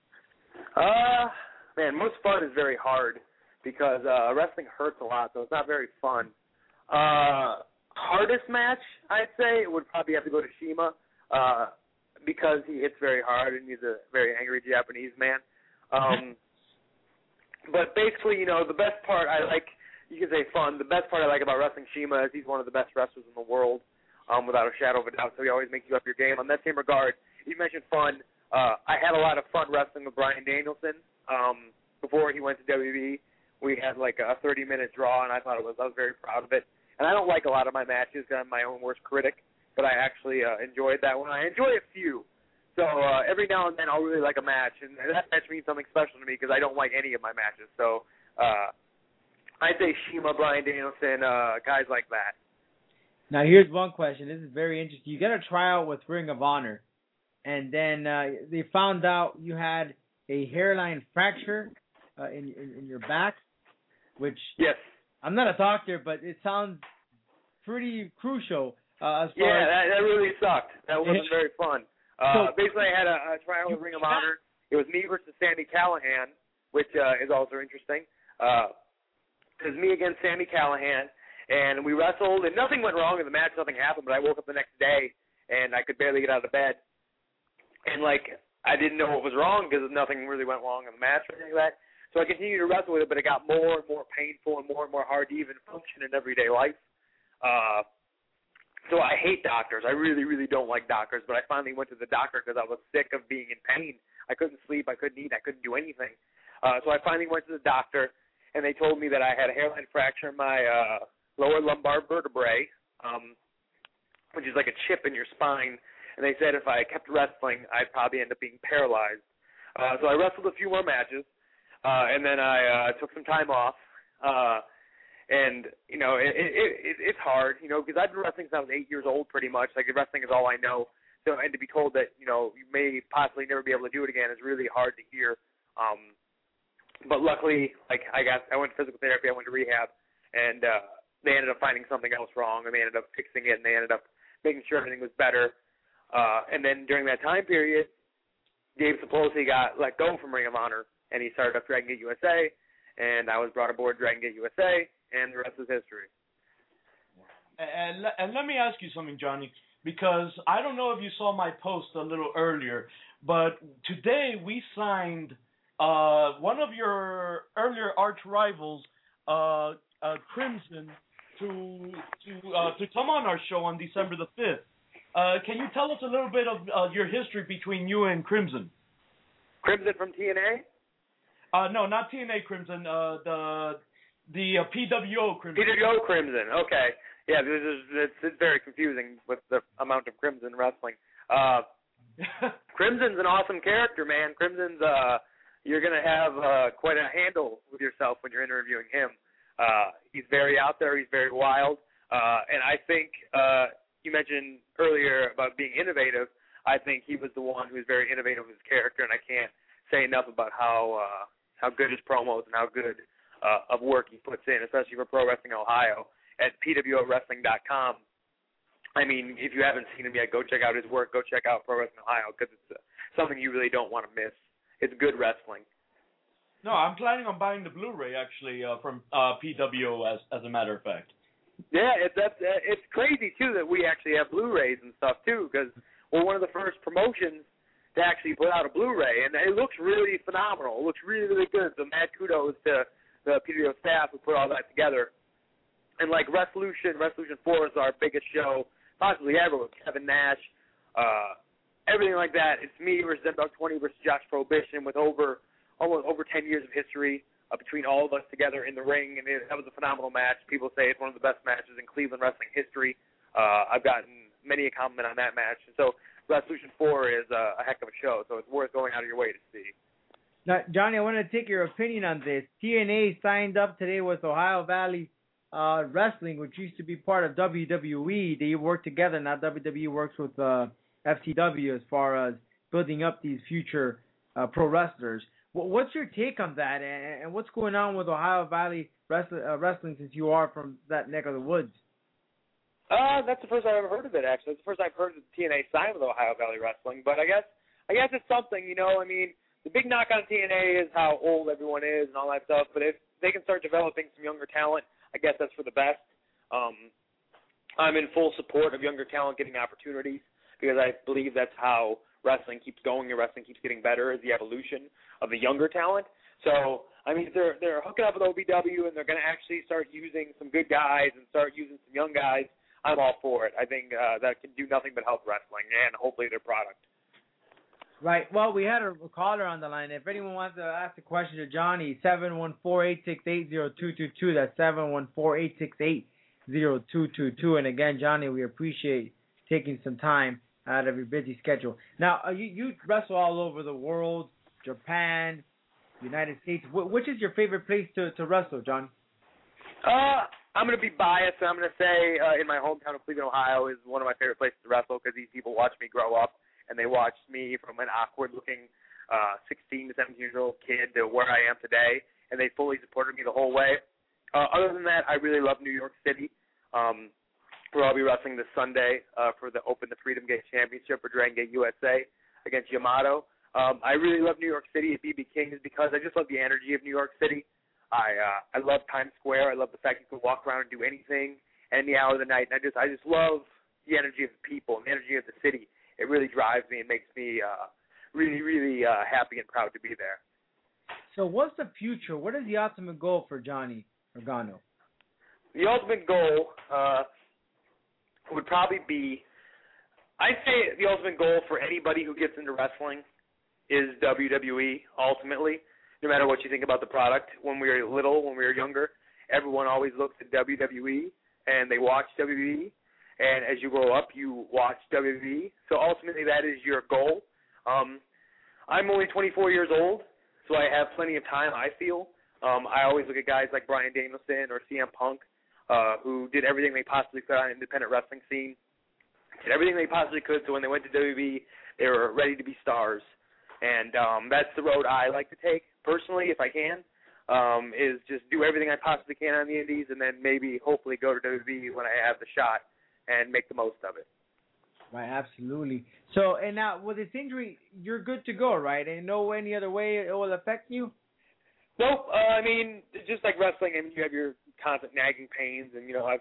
Man, most fun is very hard because wrestling hurts a lot, so it's not very fun. Hardest match, I'd say, would probably have to go to Shima because he hits very hard and he's a very angry Japanese man. But basically, the best part I like, you can say fun, the best part I like about wrestling Shima is he's one of the best wrestlers in the world. Without a shadow of a doubt, so he always makes you up your game. On that same regard, you mentioned fun. I had a lot of fun wrestling with Bryan Danielson. Before he went to WWE, we had like a 30-minute draw, and I was very proud of it. And I don't like a lot of my matches because I'm my own worst critic, but I actually enjoyed that one. I enjoy a few. So every now and then I'll really like a match, and that match means something special to me because I don't like any of my matches. So I'd say Shima, Bryan Danielson, guys like that. Now, here's one question. This is very interesting. You got a tryout with Ring of Honor, and then they found out you had a hairline fracture in your back, which yes. I'm not a doctor, but it sounds pretty crucial. That really sucked. That wasn't very fun. Basically, I had a tryout with Ring of Honor. It was me versus Sami Callihan, which is also interesting. It was me against Sami Callihan. And we wrestled, and nothing went wrong in the match. Nothing happened, but I woke up the next day, and I could barely get out of bed. And, I didn't know what was wrong because nothing really went wrong in the match or anything like that. So I continued to wrestle with it, but it got more and more painful and more hard to even function in everyday life. So I hate doctors. I really, really don't like doctors, but I finally went to the doctor because I was sick of being in pain. I couldn't sleep. I couldn't eat. I couldn't do anything. So I finally went to the doctor, and they told me that I had a hairline fracture in my lower lumbar vertebrae, which is like a chip in your spine. And they said if I kept wrestling, I'd probably end up being paralyzed. So I wrestled a few more matches, and then I took some time off. And, it's hard, because I've been wrestling since I was 8 years old pretty much. Wrestling is all I know. So, and to be told that, you may possibly never be able to do it again is really hard to hear. But luckily, I went to physical therapy, I went to rehab, and they ended up finding something else wrong, and they ended up fixing it, and they ended up making sure everything was better. And then during that time period, Gabe Sapolsky got let go from Ring of Honor, and he started up Dragon Gate USA, and I was brought aboard Dragon Gate USA, and the rest is history. And let me ask you something, Johnny, because I don't know if you saw my post a little earlier, but today we signed one of your earlier arch rivals, Crimson, to come on our show on December the 5th. Can you tell us a little bit of your history between you and Crimson? Crimson from TNA? No, not TNA Crimson. The PWO Crimson. PWO Crimson. Okay. Yeah, it's very confusing with the amount of Crimson wrestling. Crimson's an awesome character, man. Crimson's you're gonna have quite a handle with yourself when you're interviewing him. He's very out there. He's very wild, and I think you mentioned earlier about being innovative. I think he was the one who was very innovative with his character, and I can't say enough about how good his promos and how good of work he puts in, especially for Pro Wrestling Ohio at pwowrestling.com. I mean, if you haven't seen him yet, go check out his work. Go check out Pro Wrestling Ohio because it's something you really don't want to miss. It's good wrestling. No, I'm planning on buying the Blu-ray actually from PWO as a matter of fact. Yeah, it's crazy too that we actually have Blu-rays and stuff too, because we're one of the first promotions to actually put out a Blu-ray, and it looks really phenomenal. It looks really, really good. So mad kudos to the PWO staff who put all that together. And like Resolution 4 is our biggest show possibly ever with Kevin Nash, everything like that. It's me versus M-Dog20 versus Josh Prohibition with almost over 10 years of history between all of us together in the ring, and that was a phenomenal match. People say it's one of the best matches in Cleveland wrestling history. I've gotten many a compliment on that match, and so Resolution 4 is a heck of a show, so it's worth going out of your way to see. Now, Johnny, I want to take your opinion on this. TNA signed up today with Ohio Valley Wrestling, which used to be part of WWE. They work together. Now WWE works with FCW as far as building up these future pro wrestlers. What's your take on that, and what's going on with Ohio Valley Wrestling since you are from that neck of the woods? That's the first I've ever heard of it, actually. It's the first I've heard of TNA signed with Ohio Valley Wrestling, but I guess it's something, you know. I mean, the big knock on TNA is how old everyone is and all that stuff, but if they can start developing some younger talent, I guess that's for the best. I'm in full support of younger talent getting opportunities because I believe that's how wrestling keeps going and wrestling keeps getting better, is the evolution of the younger talent. So, I mean, if they're hooking up with OVW and they're going to actually start using some good guys and start using some young guys, I'm all for it. I think that can do nothing but help wrestling and hopefully their product. Right. Well, we had a caller on the line. If anyone wants to ask a question to Johnny, 714-868-0222. That's 714-868-0222. And again, Johnny, we appreciate taking some time out of your busy schedule. Now, you wrestle all over the world, Japan, United States. Which is your favorite place to wrestle, Johnny? I'm going to be biased. I'm going to say in my hometown of Cleveland, Ohio is one of my favorite places to wrestle because these people watch me grow up. And they watched me from an awkward-looking 16 to 17-year-old kid to where I am today, and they fully supported me the whole way. Other than that, I really love New York City, where I'll be wrestling this Sunday for the Open the Freedom Gate Championship for Dragon Gate USA against Yamato. I really love New York City at BB King is because I just love the energy of New York City. I love Times Square. I love the fact you can walk around and do anything any hour of the night, and I just love the energy of the people and the energy of the city. It really drives me and makes me really, really happy and proud to be there. So what's the future? What is the ultimate goal for Johnny Gargano? The ultimate goal would probably be, I'd say the ultimate goal for anybody who gets into wrestling is WWE, ultimately, no matter what you think about the product. When we were little, when we were younger, everyone always looks at WWE, and they watch WWE. And as you grow up, you watch WWE. So ultimately, that is your goal. I'm only 24 years old, so I have plenty of time, I feel. I always look at guys like Bryan Danielson or CM Punk, who did everything they possibly could on the independent wrestling scene, did everything they possibly could, so when they went to WWE, they were ready to be stars. And that's the road I like to take, personally, if I can, is just do everything I possibly can on the indies and then maybe hopefully go to WWE when I have the shot and make the most of it. Right, absolutely. So, and now with this injury, you're good to go, right? And no any other way it will affect you? Nope. I mean, just like wrestling, I mean, you have your constant nagging pains, and you know,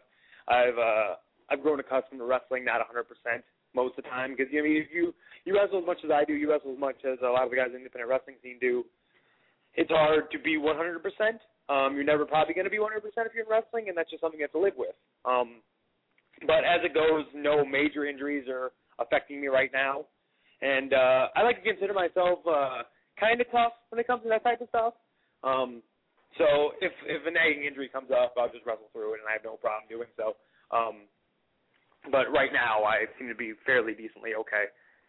I've grown accustomed to wrestling not 100% most of the time because I mean, if you wrestle as much as I do, you wrestle as much as a lot of the guys in the independent wrestling scene do. It's hard to be 100%. You're never probably going to be 100% if you're in wrestling, and that's just something you have to live with. But as it goes, no major injuries are affecting me right now. And I like to consider myself kind of tough when it comes to that type of stuff. So if a nagging injury comes up, I'll just wrestle through it, and I have no problem doing so. But right now, I seem to be fairly decently okay.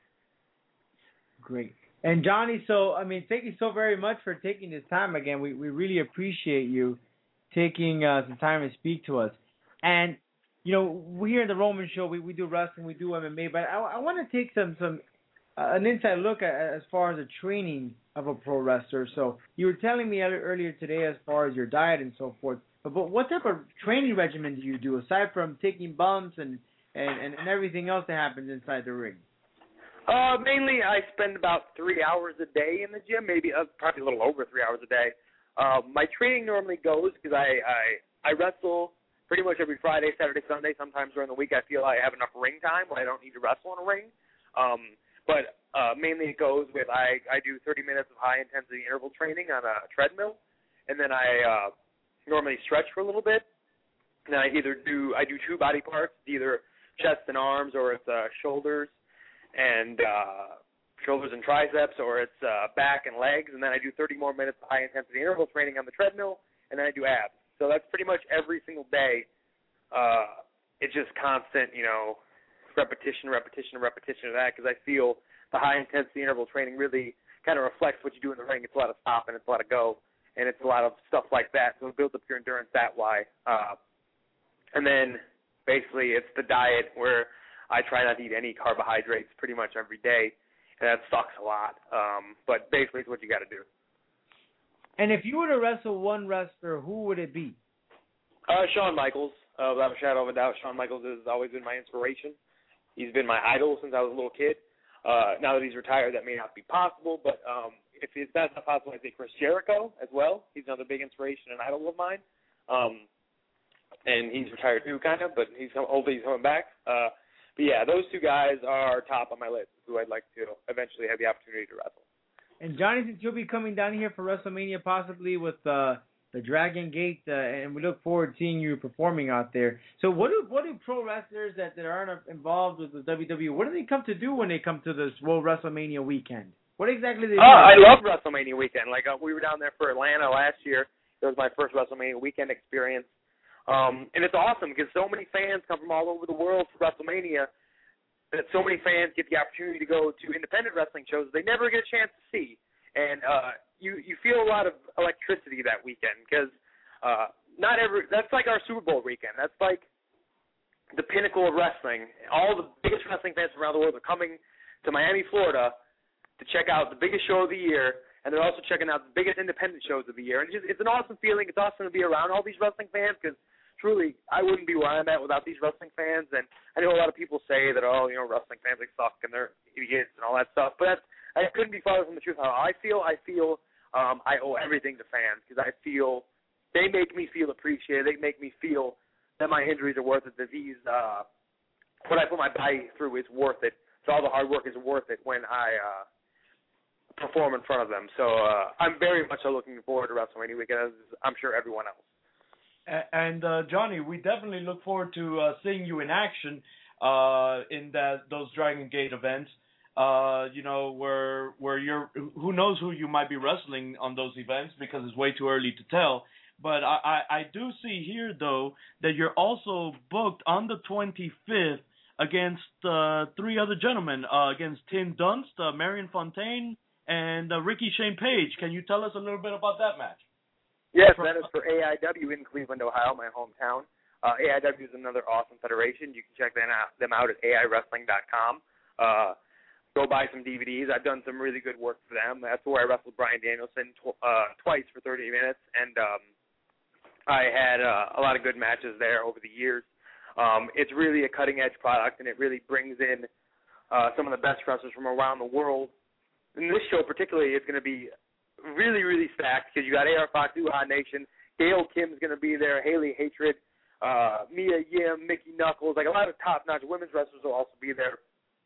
Great. And Johnny, so I mean, thank you so very much for taking this time again. We really appreciate you taking some time to speak to us. And you know, we here in the Roman Show, we do wrestling, we do MMA, but I want to take an inside look at as far as the training of a pro wrestler. So you were telling me earlier today as far as your diet and so forth. But what type of training regimen do you do aside from taking bumps and everything else that happens inside the ring? Mainly, I spend about 3 hours a day in the gym, maybe probably a little over 3 hours a day. My training normally goes because I wrestle pretty much every Friday, Saturday, Sunday. Sometimes during the week, I feel I have enough ring time where I don't need to wrestle in a ring. But mainly it goes with I do 30 minutes of high intensity interval training on a treadmill, and then I normally stretch for a little bit. And then I do 2 body parts, either chest and arms, or it's shoulders and triceps, or it's back and legs. And then I do 30 more minutes of high intensity interval training on the treadmill, and then I do abs. So that's pretty much every single day. It's just constant, repetition of that, because I feel the high-intensity interval training really kind of reflects what you do in the ring. It's a lot of stop and it's a lot of go, and it's a lot of stuff like that, so it builds up your endurance that way. And then basically it's the diet where I try not to eat any carbohydrates pretty much every day, and that sucks a lot. But basically it's what you got to do. And if you were to wrestle one wrestler, who would it be? Shawn Michaels. Without a shadow of a doubt, Shawn Michaels has always been my inspiration. He's been my idol since I was a little kid. Now that he's retired, that may not be possible, but if that's not possible, I'd say Chris Jericho as well. He's another big inspiration and idol of mine. And he's retired too, kind of, but hopefully he's coming back. But yeah, those 2 guys are top on my list, who I'd like to eventually have the opportunity to wrestle. And Johnny, since you'll be coming down here for WrestleMania possibly with the Dragon Gate, and we look forward to seeing you performing out there. So what do pro wrestlers that aren't involved with the WWE, what do they come to do when they come to this World WrestleMania weekend? What exactly do they do? I love WrestleMania weekend. Like, we were down there for Atlanta last year. It was my first WrestleMania weekend experience. And it's awesome because so many fans come from all over the world for WrestleMania, that so many fans get the opportunity to go to independent wrestling shows they never get a chance to see. And you feel a lot of electricity that weekend because that's like our Super Bowl weekend. That's like the pinnacle of wrestling. All the biggest wrestling fans around the world are coming to Miami, Florida to check out the biggest show of the year, and they're also checking out the biggest independent shows of the year. And it's an awesome feeling. It's awesome to be around all these wrestling fans because truly I wouldn't be where I'm at without these wrestling fans. And I know a lot of people say that, wrestling fans, they suck and they're idiots and all that stuff, but I couldn't be farther from the truth. How I feel I owe everything to fans because I feel they make me feel appreciated. They make me feel that my injuries are worth it, that what I put my body through is worth it. So all the hard work is worth it when I perform in front of them. So I'm very much looking forward to WrestleMania weekend, as I'm sure everyone else. And Johnny, we definitely look forward to seeing you in action in those Dragon Gate events. Where you're, who knows who you might be wrestling on those events because it's way too early to tell. But I do see here, though, that you're also booked on the 25th against 3 other gentlemen, against Tim Dunst, Marion Fontaine, and Ricky Shane Page. Can you tell us a little bit about that match? Yes, that is for AIW in Cleveland, Ohio, my hometown. AIW is another awesome federation. You can check them out at AIWrestling.com. Go buy some DVDs. I've done some really good work for them. That's where I wrestled Bryan Danielson twice for 30 minutes, and I had a lot of good matches there over the years. It's really a cutting-edge product, and it really brings in some of the best wrestlers from around the world. And this show particularly is going to be really, really stacked because you got AR Fox, Uhaa Nation, Gail Kim's going to be there, Haley Hatred, Mia Yim, Mickey Knuckles. Like a lot of top-notch women's wrestlers will also be there.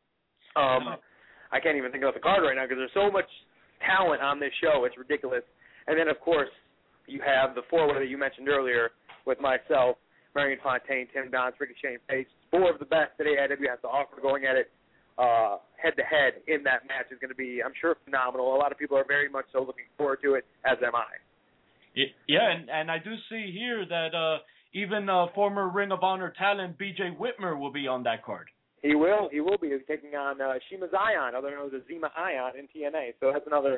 I can't even think of the card right now because there's so much talent on this show. It's ridiculous. And then, of course, you have the 4-way that you mentioned earlier with myself, Marion Fontaine, Tim Dunst, Ricky Shane Page. 4 of the best that AIW has to offer. Going at it head-to-head in that match is going to be, I'm sure, phenomenal. A lot of people are very much so looking forward to it, as am I. Yeah, and I do see here that even former Ring of Honor talent B.J. Whitmer will be on that card. He will be taking on Shima Zion, otherwise known as Zima Ion in TNA. So that's another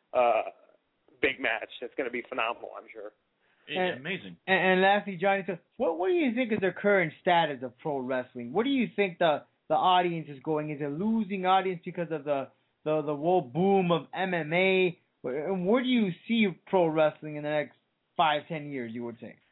big match. It's going to be phenomenal, I'm sure. Amazing. And lastly, Johnny, so what do you think is the current status of pro wrestling? What do you think the audience is going? Is it losing audience because of the whole boom of MMA? Where do you see pro wrestling in the next 5-10 years, you would say?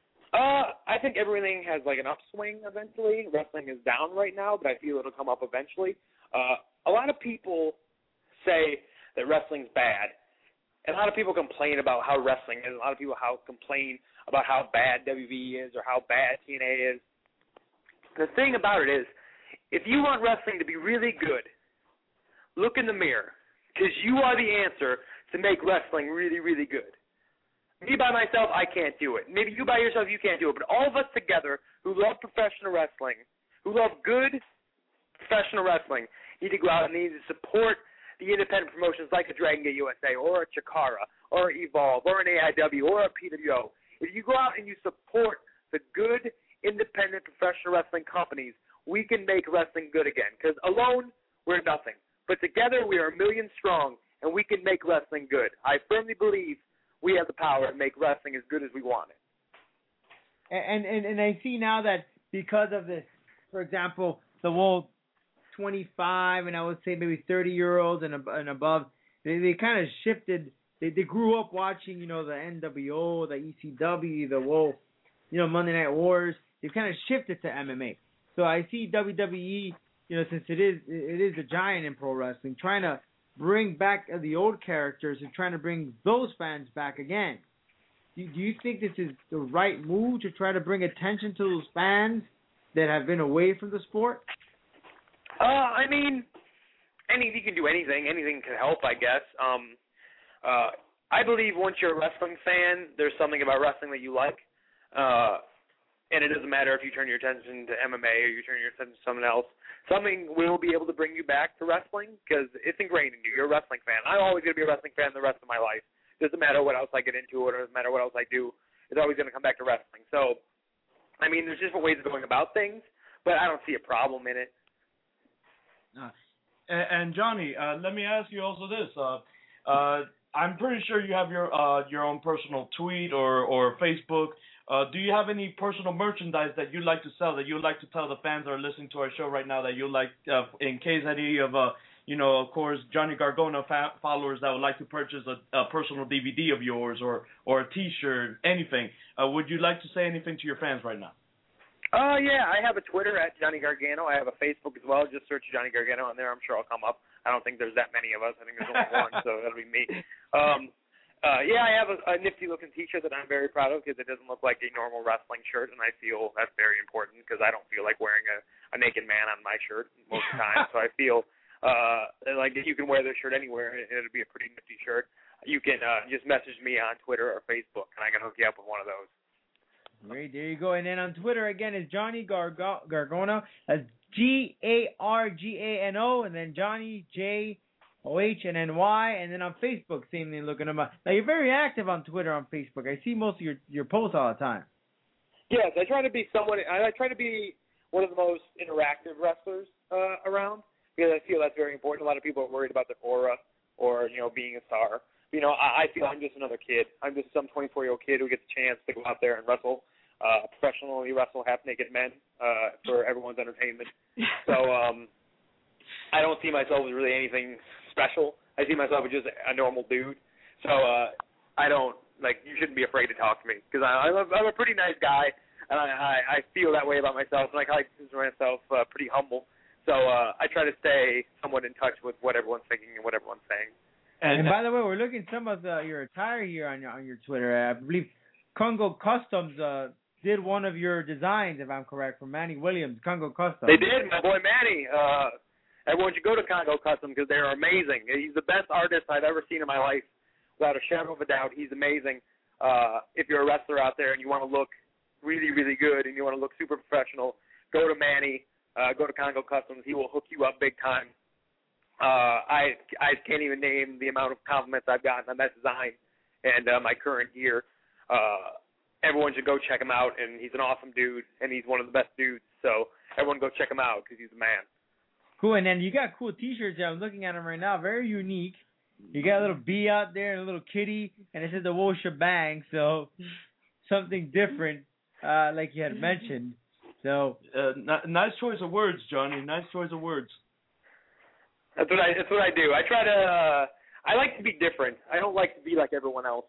I think everything has like an upswing eventually. Wrestling is down right now, but I feel it'll come up eventually. A lot of people say that wrestling's bad, and a lot of people complain about how wrestling is. A lot of people complain about how bad WWE is or how bad TNA is. The thing about it is, if you want wrestling to be really good, look in the mirror, because you are the answer to make wrestling really, really good. Me by myself, I can't do it. Maybe you by yourself, you can't do it. But all of us together who love professional wrestling, who love good professional wrestling, need to go out and need to support the independent promotions like a Dragon Gate USA or a Chikara or Evolve or an AIW or a PWO. If you go out and you support the good independent professional wrestling companies, we can make wrestling good again. Because alone, we're nothing. But together, we are a million strong, and we can make wrestling good. I firmly believe we have the power to make wrestling as good as we want it. And I see now that because of this, for example, the whole 25 and I would say maybe 30-year-olds and above, they kind of shifted. They grew up watching, the NWO, the ECW, the whole, Monday Night Wars. They've kind of shifted to MMA. So I see WWE, since it is a giant in pro wrestling, trying to bring back the old characters and trying to bring those fans back again. Do you think this is the right move to try to bring attention to those fans that have been away from the sport? I mean, you can do anything. Anything can help, I guess. I believe once you're a wrestling fan, there's something about wrestling that you like. And it doesn't matter if you turn your attention to MMA or you turn your attention to something else. Something will be able to bring you back to wrestling because it's ingrained in you. You're a wrestling fan. I'm always going to be a wrestling fan the rest of my life. It doesn't matter what else I get into or it doesn't matter what else I do. It's always going to come back to wrestling. So, I mean, there's different ways of going about things, but I don't see a problem in it. And Johnny, let me ask you also this. I'm pretty sure you have your own personal tweet or Facebook. Do you have any personal merchandise that you'd like to sell, that you'd like to tell the fans that are listening to our show right now that you'd like, in case any of, of course, Johnny Gargano followers that would like to purchase a personal DVD of yours or a T-shirt, anything, would you like to say anything to your fans right now? Yeah, I have a Twitter at Johnny Gargano. I have a Facebook as well. Just search Johnny Gargano on there. I'm sure I'll come up. I don't think there's that many of us. I think there's only one, so that'll be me. Yeah, I have a nifty-looking T-shirt that I'm very proud of because it doesn't look like a normal wrestling shirt, and I feel that's very important because I don't feel like wearing a naked man on my shirt most of the time. So I feel like if you can wear this shirt anywhere, it'll be a pretty nifty shirt. You can just message me on Twitter or Facebook, and I can hook you up with one of those. Great, there you go. And then on Twitter, again, is Johnny Gargano. That's Gargano, and then Johnny, JOHNNY, and then on Facebook, same thing, looking him up. Now, you're very active on Twitter, on Facebook. I see most of your posts all the time. Yes, I try to be one of the most interactive wrestlers around because I feel that's very important. A lot of people are worried about their aura or, being a star. I feel I'm just another kid. I'm just some 24-year-old kid who gets a chance to go out there and wrestle, professionally wrestle half-naked men for everyone's entertainment. So I don't see myself as really anything special. I see myself as just a normal dude. So I don't, you shouldn't be afraid to talk to me because I'm a pretty nice guy, and I feel that way about myself, and I like to consider myself pretty humble. So I try to stay somewhat in touch with what everyone's thinking and what everyone's saying. And by the way, we're looking at some of your attire here on your Twitter. I believe Congo Customs did one of your designs, if I'm correct, from Manny Williams, Congo Customs. They did, my boy Manny. Everyone should go to Congo Customs because they're amazing. He's the best artist I've ever seen in my life, without a shadow of a doubt. He's amazing. If you're a wrestler out there and you want to look really, really good and you want to look super professional, go to Manny, go to Congo Customs. He will hook you up big time. I can't even name the amount of compliments I've gotten on that design and my current gear. everyone should go check him out, and he's an awesome dude, and he's one of the best dudes. So everyone go check him out because he's a man. Cool, and then you got cool T-shirts here. I'm looking at them right now. Very unique. You got a little bee out there and a little kitty, and it says the whole shebang, so something different, like you had mentioned. So nice choice of words, Johnny. Nice choice of words. That's what I do. I try to. I like to be different. I don't like to be like everyone else.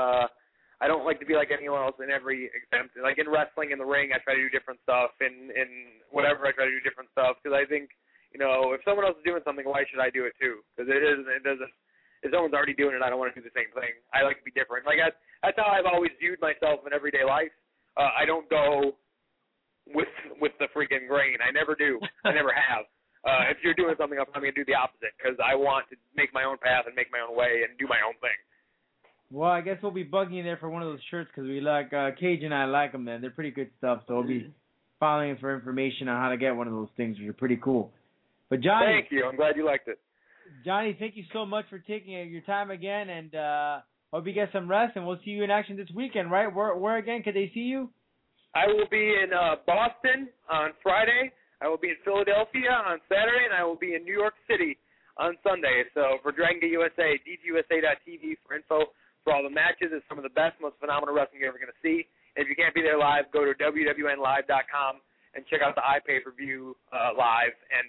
I don't like to be like anyone else in every exempt. Like in wrestling, in the ring, I try to do different stuff. In whatever, I try to do different stuff because I think, if someone else is doing something, why should I do it too? Because it doesn't. If someone's already doing it, I don't want to do the same thing. I like to be different. Like that's how I've always viewed myself in everyday life. I don't go with the freaking grain. I never do. I never have. If you're doing something, I'm going to do the opposite because I want to make my own path and make my own way and do my own thing. Well, I guess we'll be bugging you there for one of those shirts because we like Cage and I like them. Man, they're pretty good stuff. So we'll be following for information on how to get one of those things, which are pretty cool. But Johnny, thank you. I'm glad you liked it. Johnny, thank you so much for taking your time again, and hope you get some rest. And we'll see you in action this weekend, right? Where again? Could they see you? I will be in Boston on Friday. I will be in Philadelphia on Saturday, and I will be in New York City on Sunday. So for Dragon Gate USA, DGUSA.tv for info for all the matches. It's some of the best, most phenomenal wrestling you're ever going to see. And if you can't be there live, go to WWNlive.com and check out the iPay-per-view live and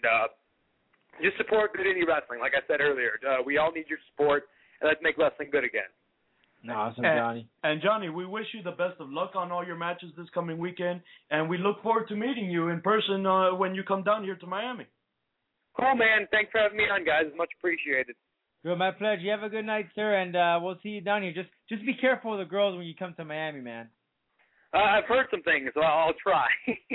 just support good indie wrestling. Like I said earlier, we all need your support, and let's make wrestling good again. Awesome, Johnny. And Johnny, we wish you the best of luck on all your matches this coming weekend, and we look forward to meeting you in person when you come down here to Miami. Cool, man. Thanks for having me on, guys. Much appreciated. Good, my pleasure. You have a good night, sir, and we'll see you down here. Just be careful of the girls when you come to Miami, man. I've heard some things, so I'll try.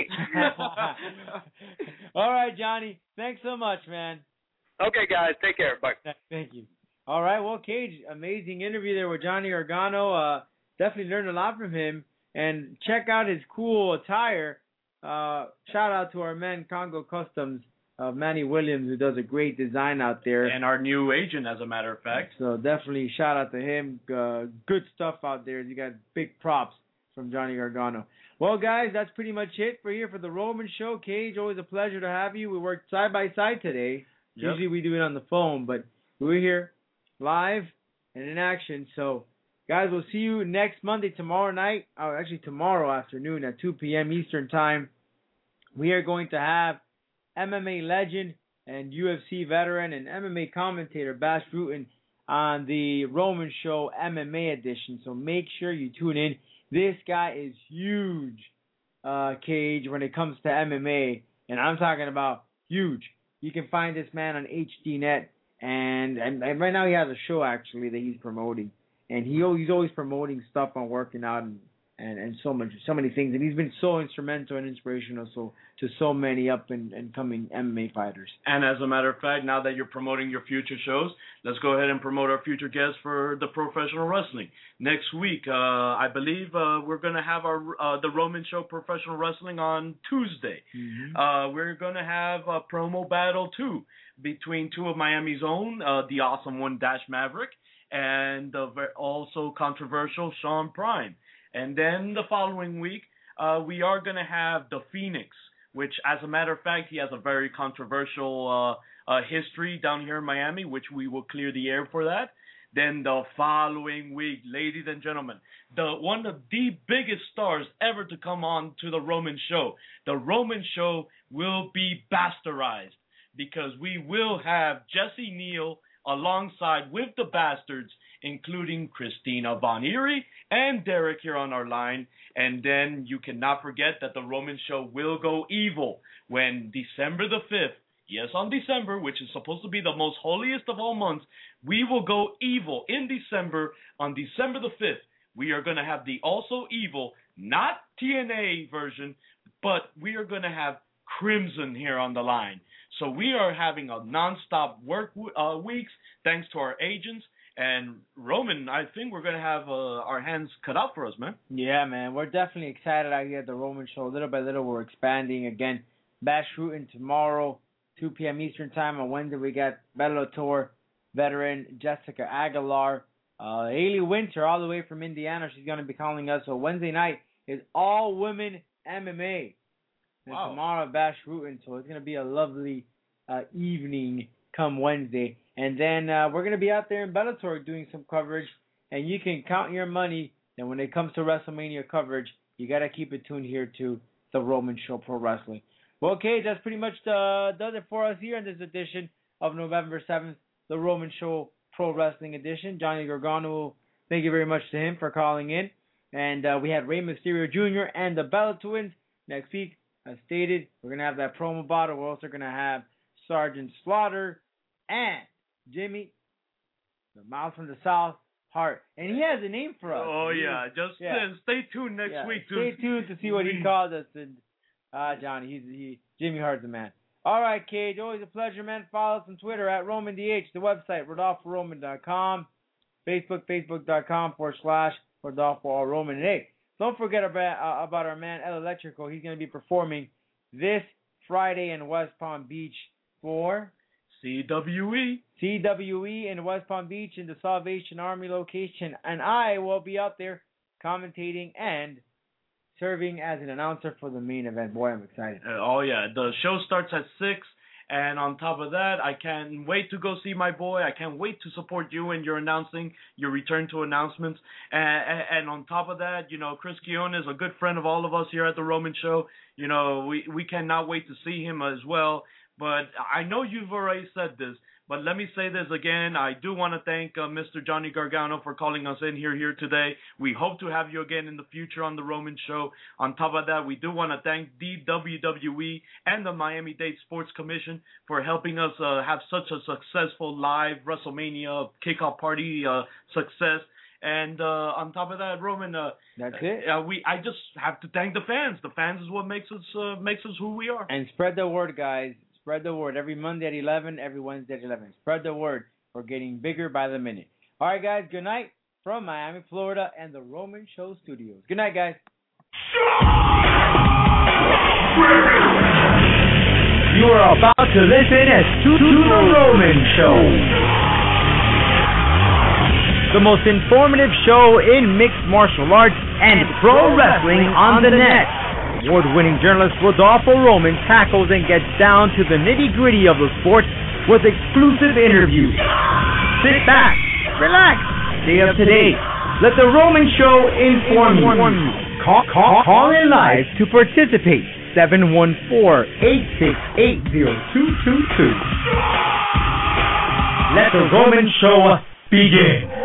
All right, Johnny. Thanks so much, man. Okay, guys. Take care. Bye. Thank you. All right, well, Cage, amazing interview there with Johnny Gargano. Definitely learned a lot from him. And check out his cool attire. Shout out to our man, Congo Customs, Manny Williams, who does a great design out there. And our new agent, as a matter of fact. So definitely shout out to him. Good stuff out there. You got big props from Johnny Gargano. Well, guys, that's pretty much it for the Roman Show. Cage, always a pleasure to have you. We worked side by side today. Yep. Usually we do it on the phone, but we're here live and in action. So, guys, we'll see you next Monday, tomorrow night. Actually, tomorrow afternoon at 2 p.m. Eastern Time. We are going to have MMA legend and UFC veteran and MMA commentator Bash Rutten on the Roman Show MMA edition. So make sure you tune in. This guy is huge, Cage, when it comes to MMA, and I'm talking about huge. You can find this man on HDNet, and right now he has a show actually that he's promoting, and he's always promoting stuff on working out and so many things, and he's been so instrumental and inspirational to so many up and coming MMA fighters. And as a matter of fact, now that you're promoting your future shows, let's go ahead and promote our future guests for the professional wrestling. Next week, I believe we're going to have our the Roman Show Professional Wrestling on Tuesday. Mm-hmm. We're going to have a promo battle too between two of Miami's own, the awesome one Dash Maverick and the also controversial Sean Prime. And then the following week, we are going to have the Phoenix, which, as a matter of fact, he has a very controversial history down here in Miami, which we will clear the air for that. Then the following week, ladies and gentlemen, one of the biggest stars ever to come on to the Roman Show. The Roman Show will be bastardized because we will have Jesse Neal alongside with the Bastards, including Christina Von Eerie and Derek here on our line. And then you cannot forget that the Roman Show will go evil when December the 5th, yes, on December, which is supposed to be the most holiest of all months, we will go evil in December. On December the 5th, we are going to have the also evil, not TNA version, but we are going to have Crimson here on the line. So we are having a nonstop work weeks thanks to our agents. And Roman, I think we're going to have our hands cut out for us, man. Yeah, man. We're definitely excited out here at the Roman Show. Little by little, we're expanding. Again, Bash Rutten tomorrow, 2 p.m. Eastern Time. On Wednesday, we got Bellator veteran Jessica Aguilar. Haley Winter, all the way from Indiana, she's going to be calling us. So Wednesday night is all women MMA. And tomorrow, Bash Rutin. So it's going to be a lovely evening come Wednesday. And then we're going to be out there in Bellator doing some coverage. And you can count your money. And when it comes to WrestleMania coverage, you got to keep it tuned here to The Roman Show Pro Wrestling. Well, okay, that's pretty much does it for us here in this edition of November 7th, The Roman Show Pro Wrestling Edition. Johnny Gargano, thank you very much to him for calling in. And we had Rey Mysterio Jr. and the Bella Twins. Next week, as stated, we're going to have that promo battle. We're also going to have Sergeant Slaughter and Jimmy, the Mouse from the South, Hart. And he has a name for us. Oh, yeah. Just stay tuned next week. Stay tuned to see what he calls us. And Johnny, Jimmy Hart's the man. All right, Cage. Always a pleasure, man. Follow us on Twitter at RomanDH. The website, RodolfoRoman.com. Facebook, Facebook.com/RodolfoRoman. And hey, don't forget about our man, El Electrico. He's going to be performing this Friday in West Palm Beach for CWE in West Palm Beach in the Salvation Army location. And I will be out there commentating and serving as an announcer for the main event. Boy, I'm excited. The show starts at 6, and on top of that, I can't wait to go see my boy. I can't wait to support you in your announcing, your return to announcements. And on top of that, Chris Keown is a good friend of all of us here at The Roman Show. We cannot wait to see him as well. But I know you've already said this, but let me say this again. I do want to thank Mr. Johnny Gargano for calling us in here today. We hope to have you again in the future on The Roman Show. On top of that, we do want to thank the WWE and the Miami-Dade Sports Commission for helping us have such a successful live WrestleMania kickoff party success. And on top of that, Roman, that's it. I just have to thank the fans. The fans is what makes us who we are. And spread the word, guys. Spread the word. Every Monday at 11, every Wednesday at 11. Spread the word. We're getting bigger by the minute. All right, guys. Good night from Miami, Florida, and the Roman Show Studios. Good night, guys. You are about to listen to The Roman Show. The most informative show in mixed martial arts and pro wrestling on the net. Award-winning journalist Rodolfo Roman tackles and gets down to the nitty-gritty of the sport with exclusive interviews. Sit back, relax, stay up to date. Let The Roman Show inform you. Call in live to participate. 714-868-0222. Let The Roman Show begin.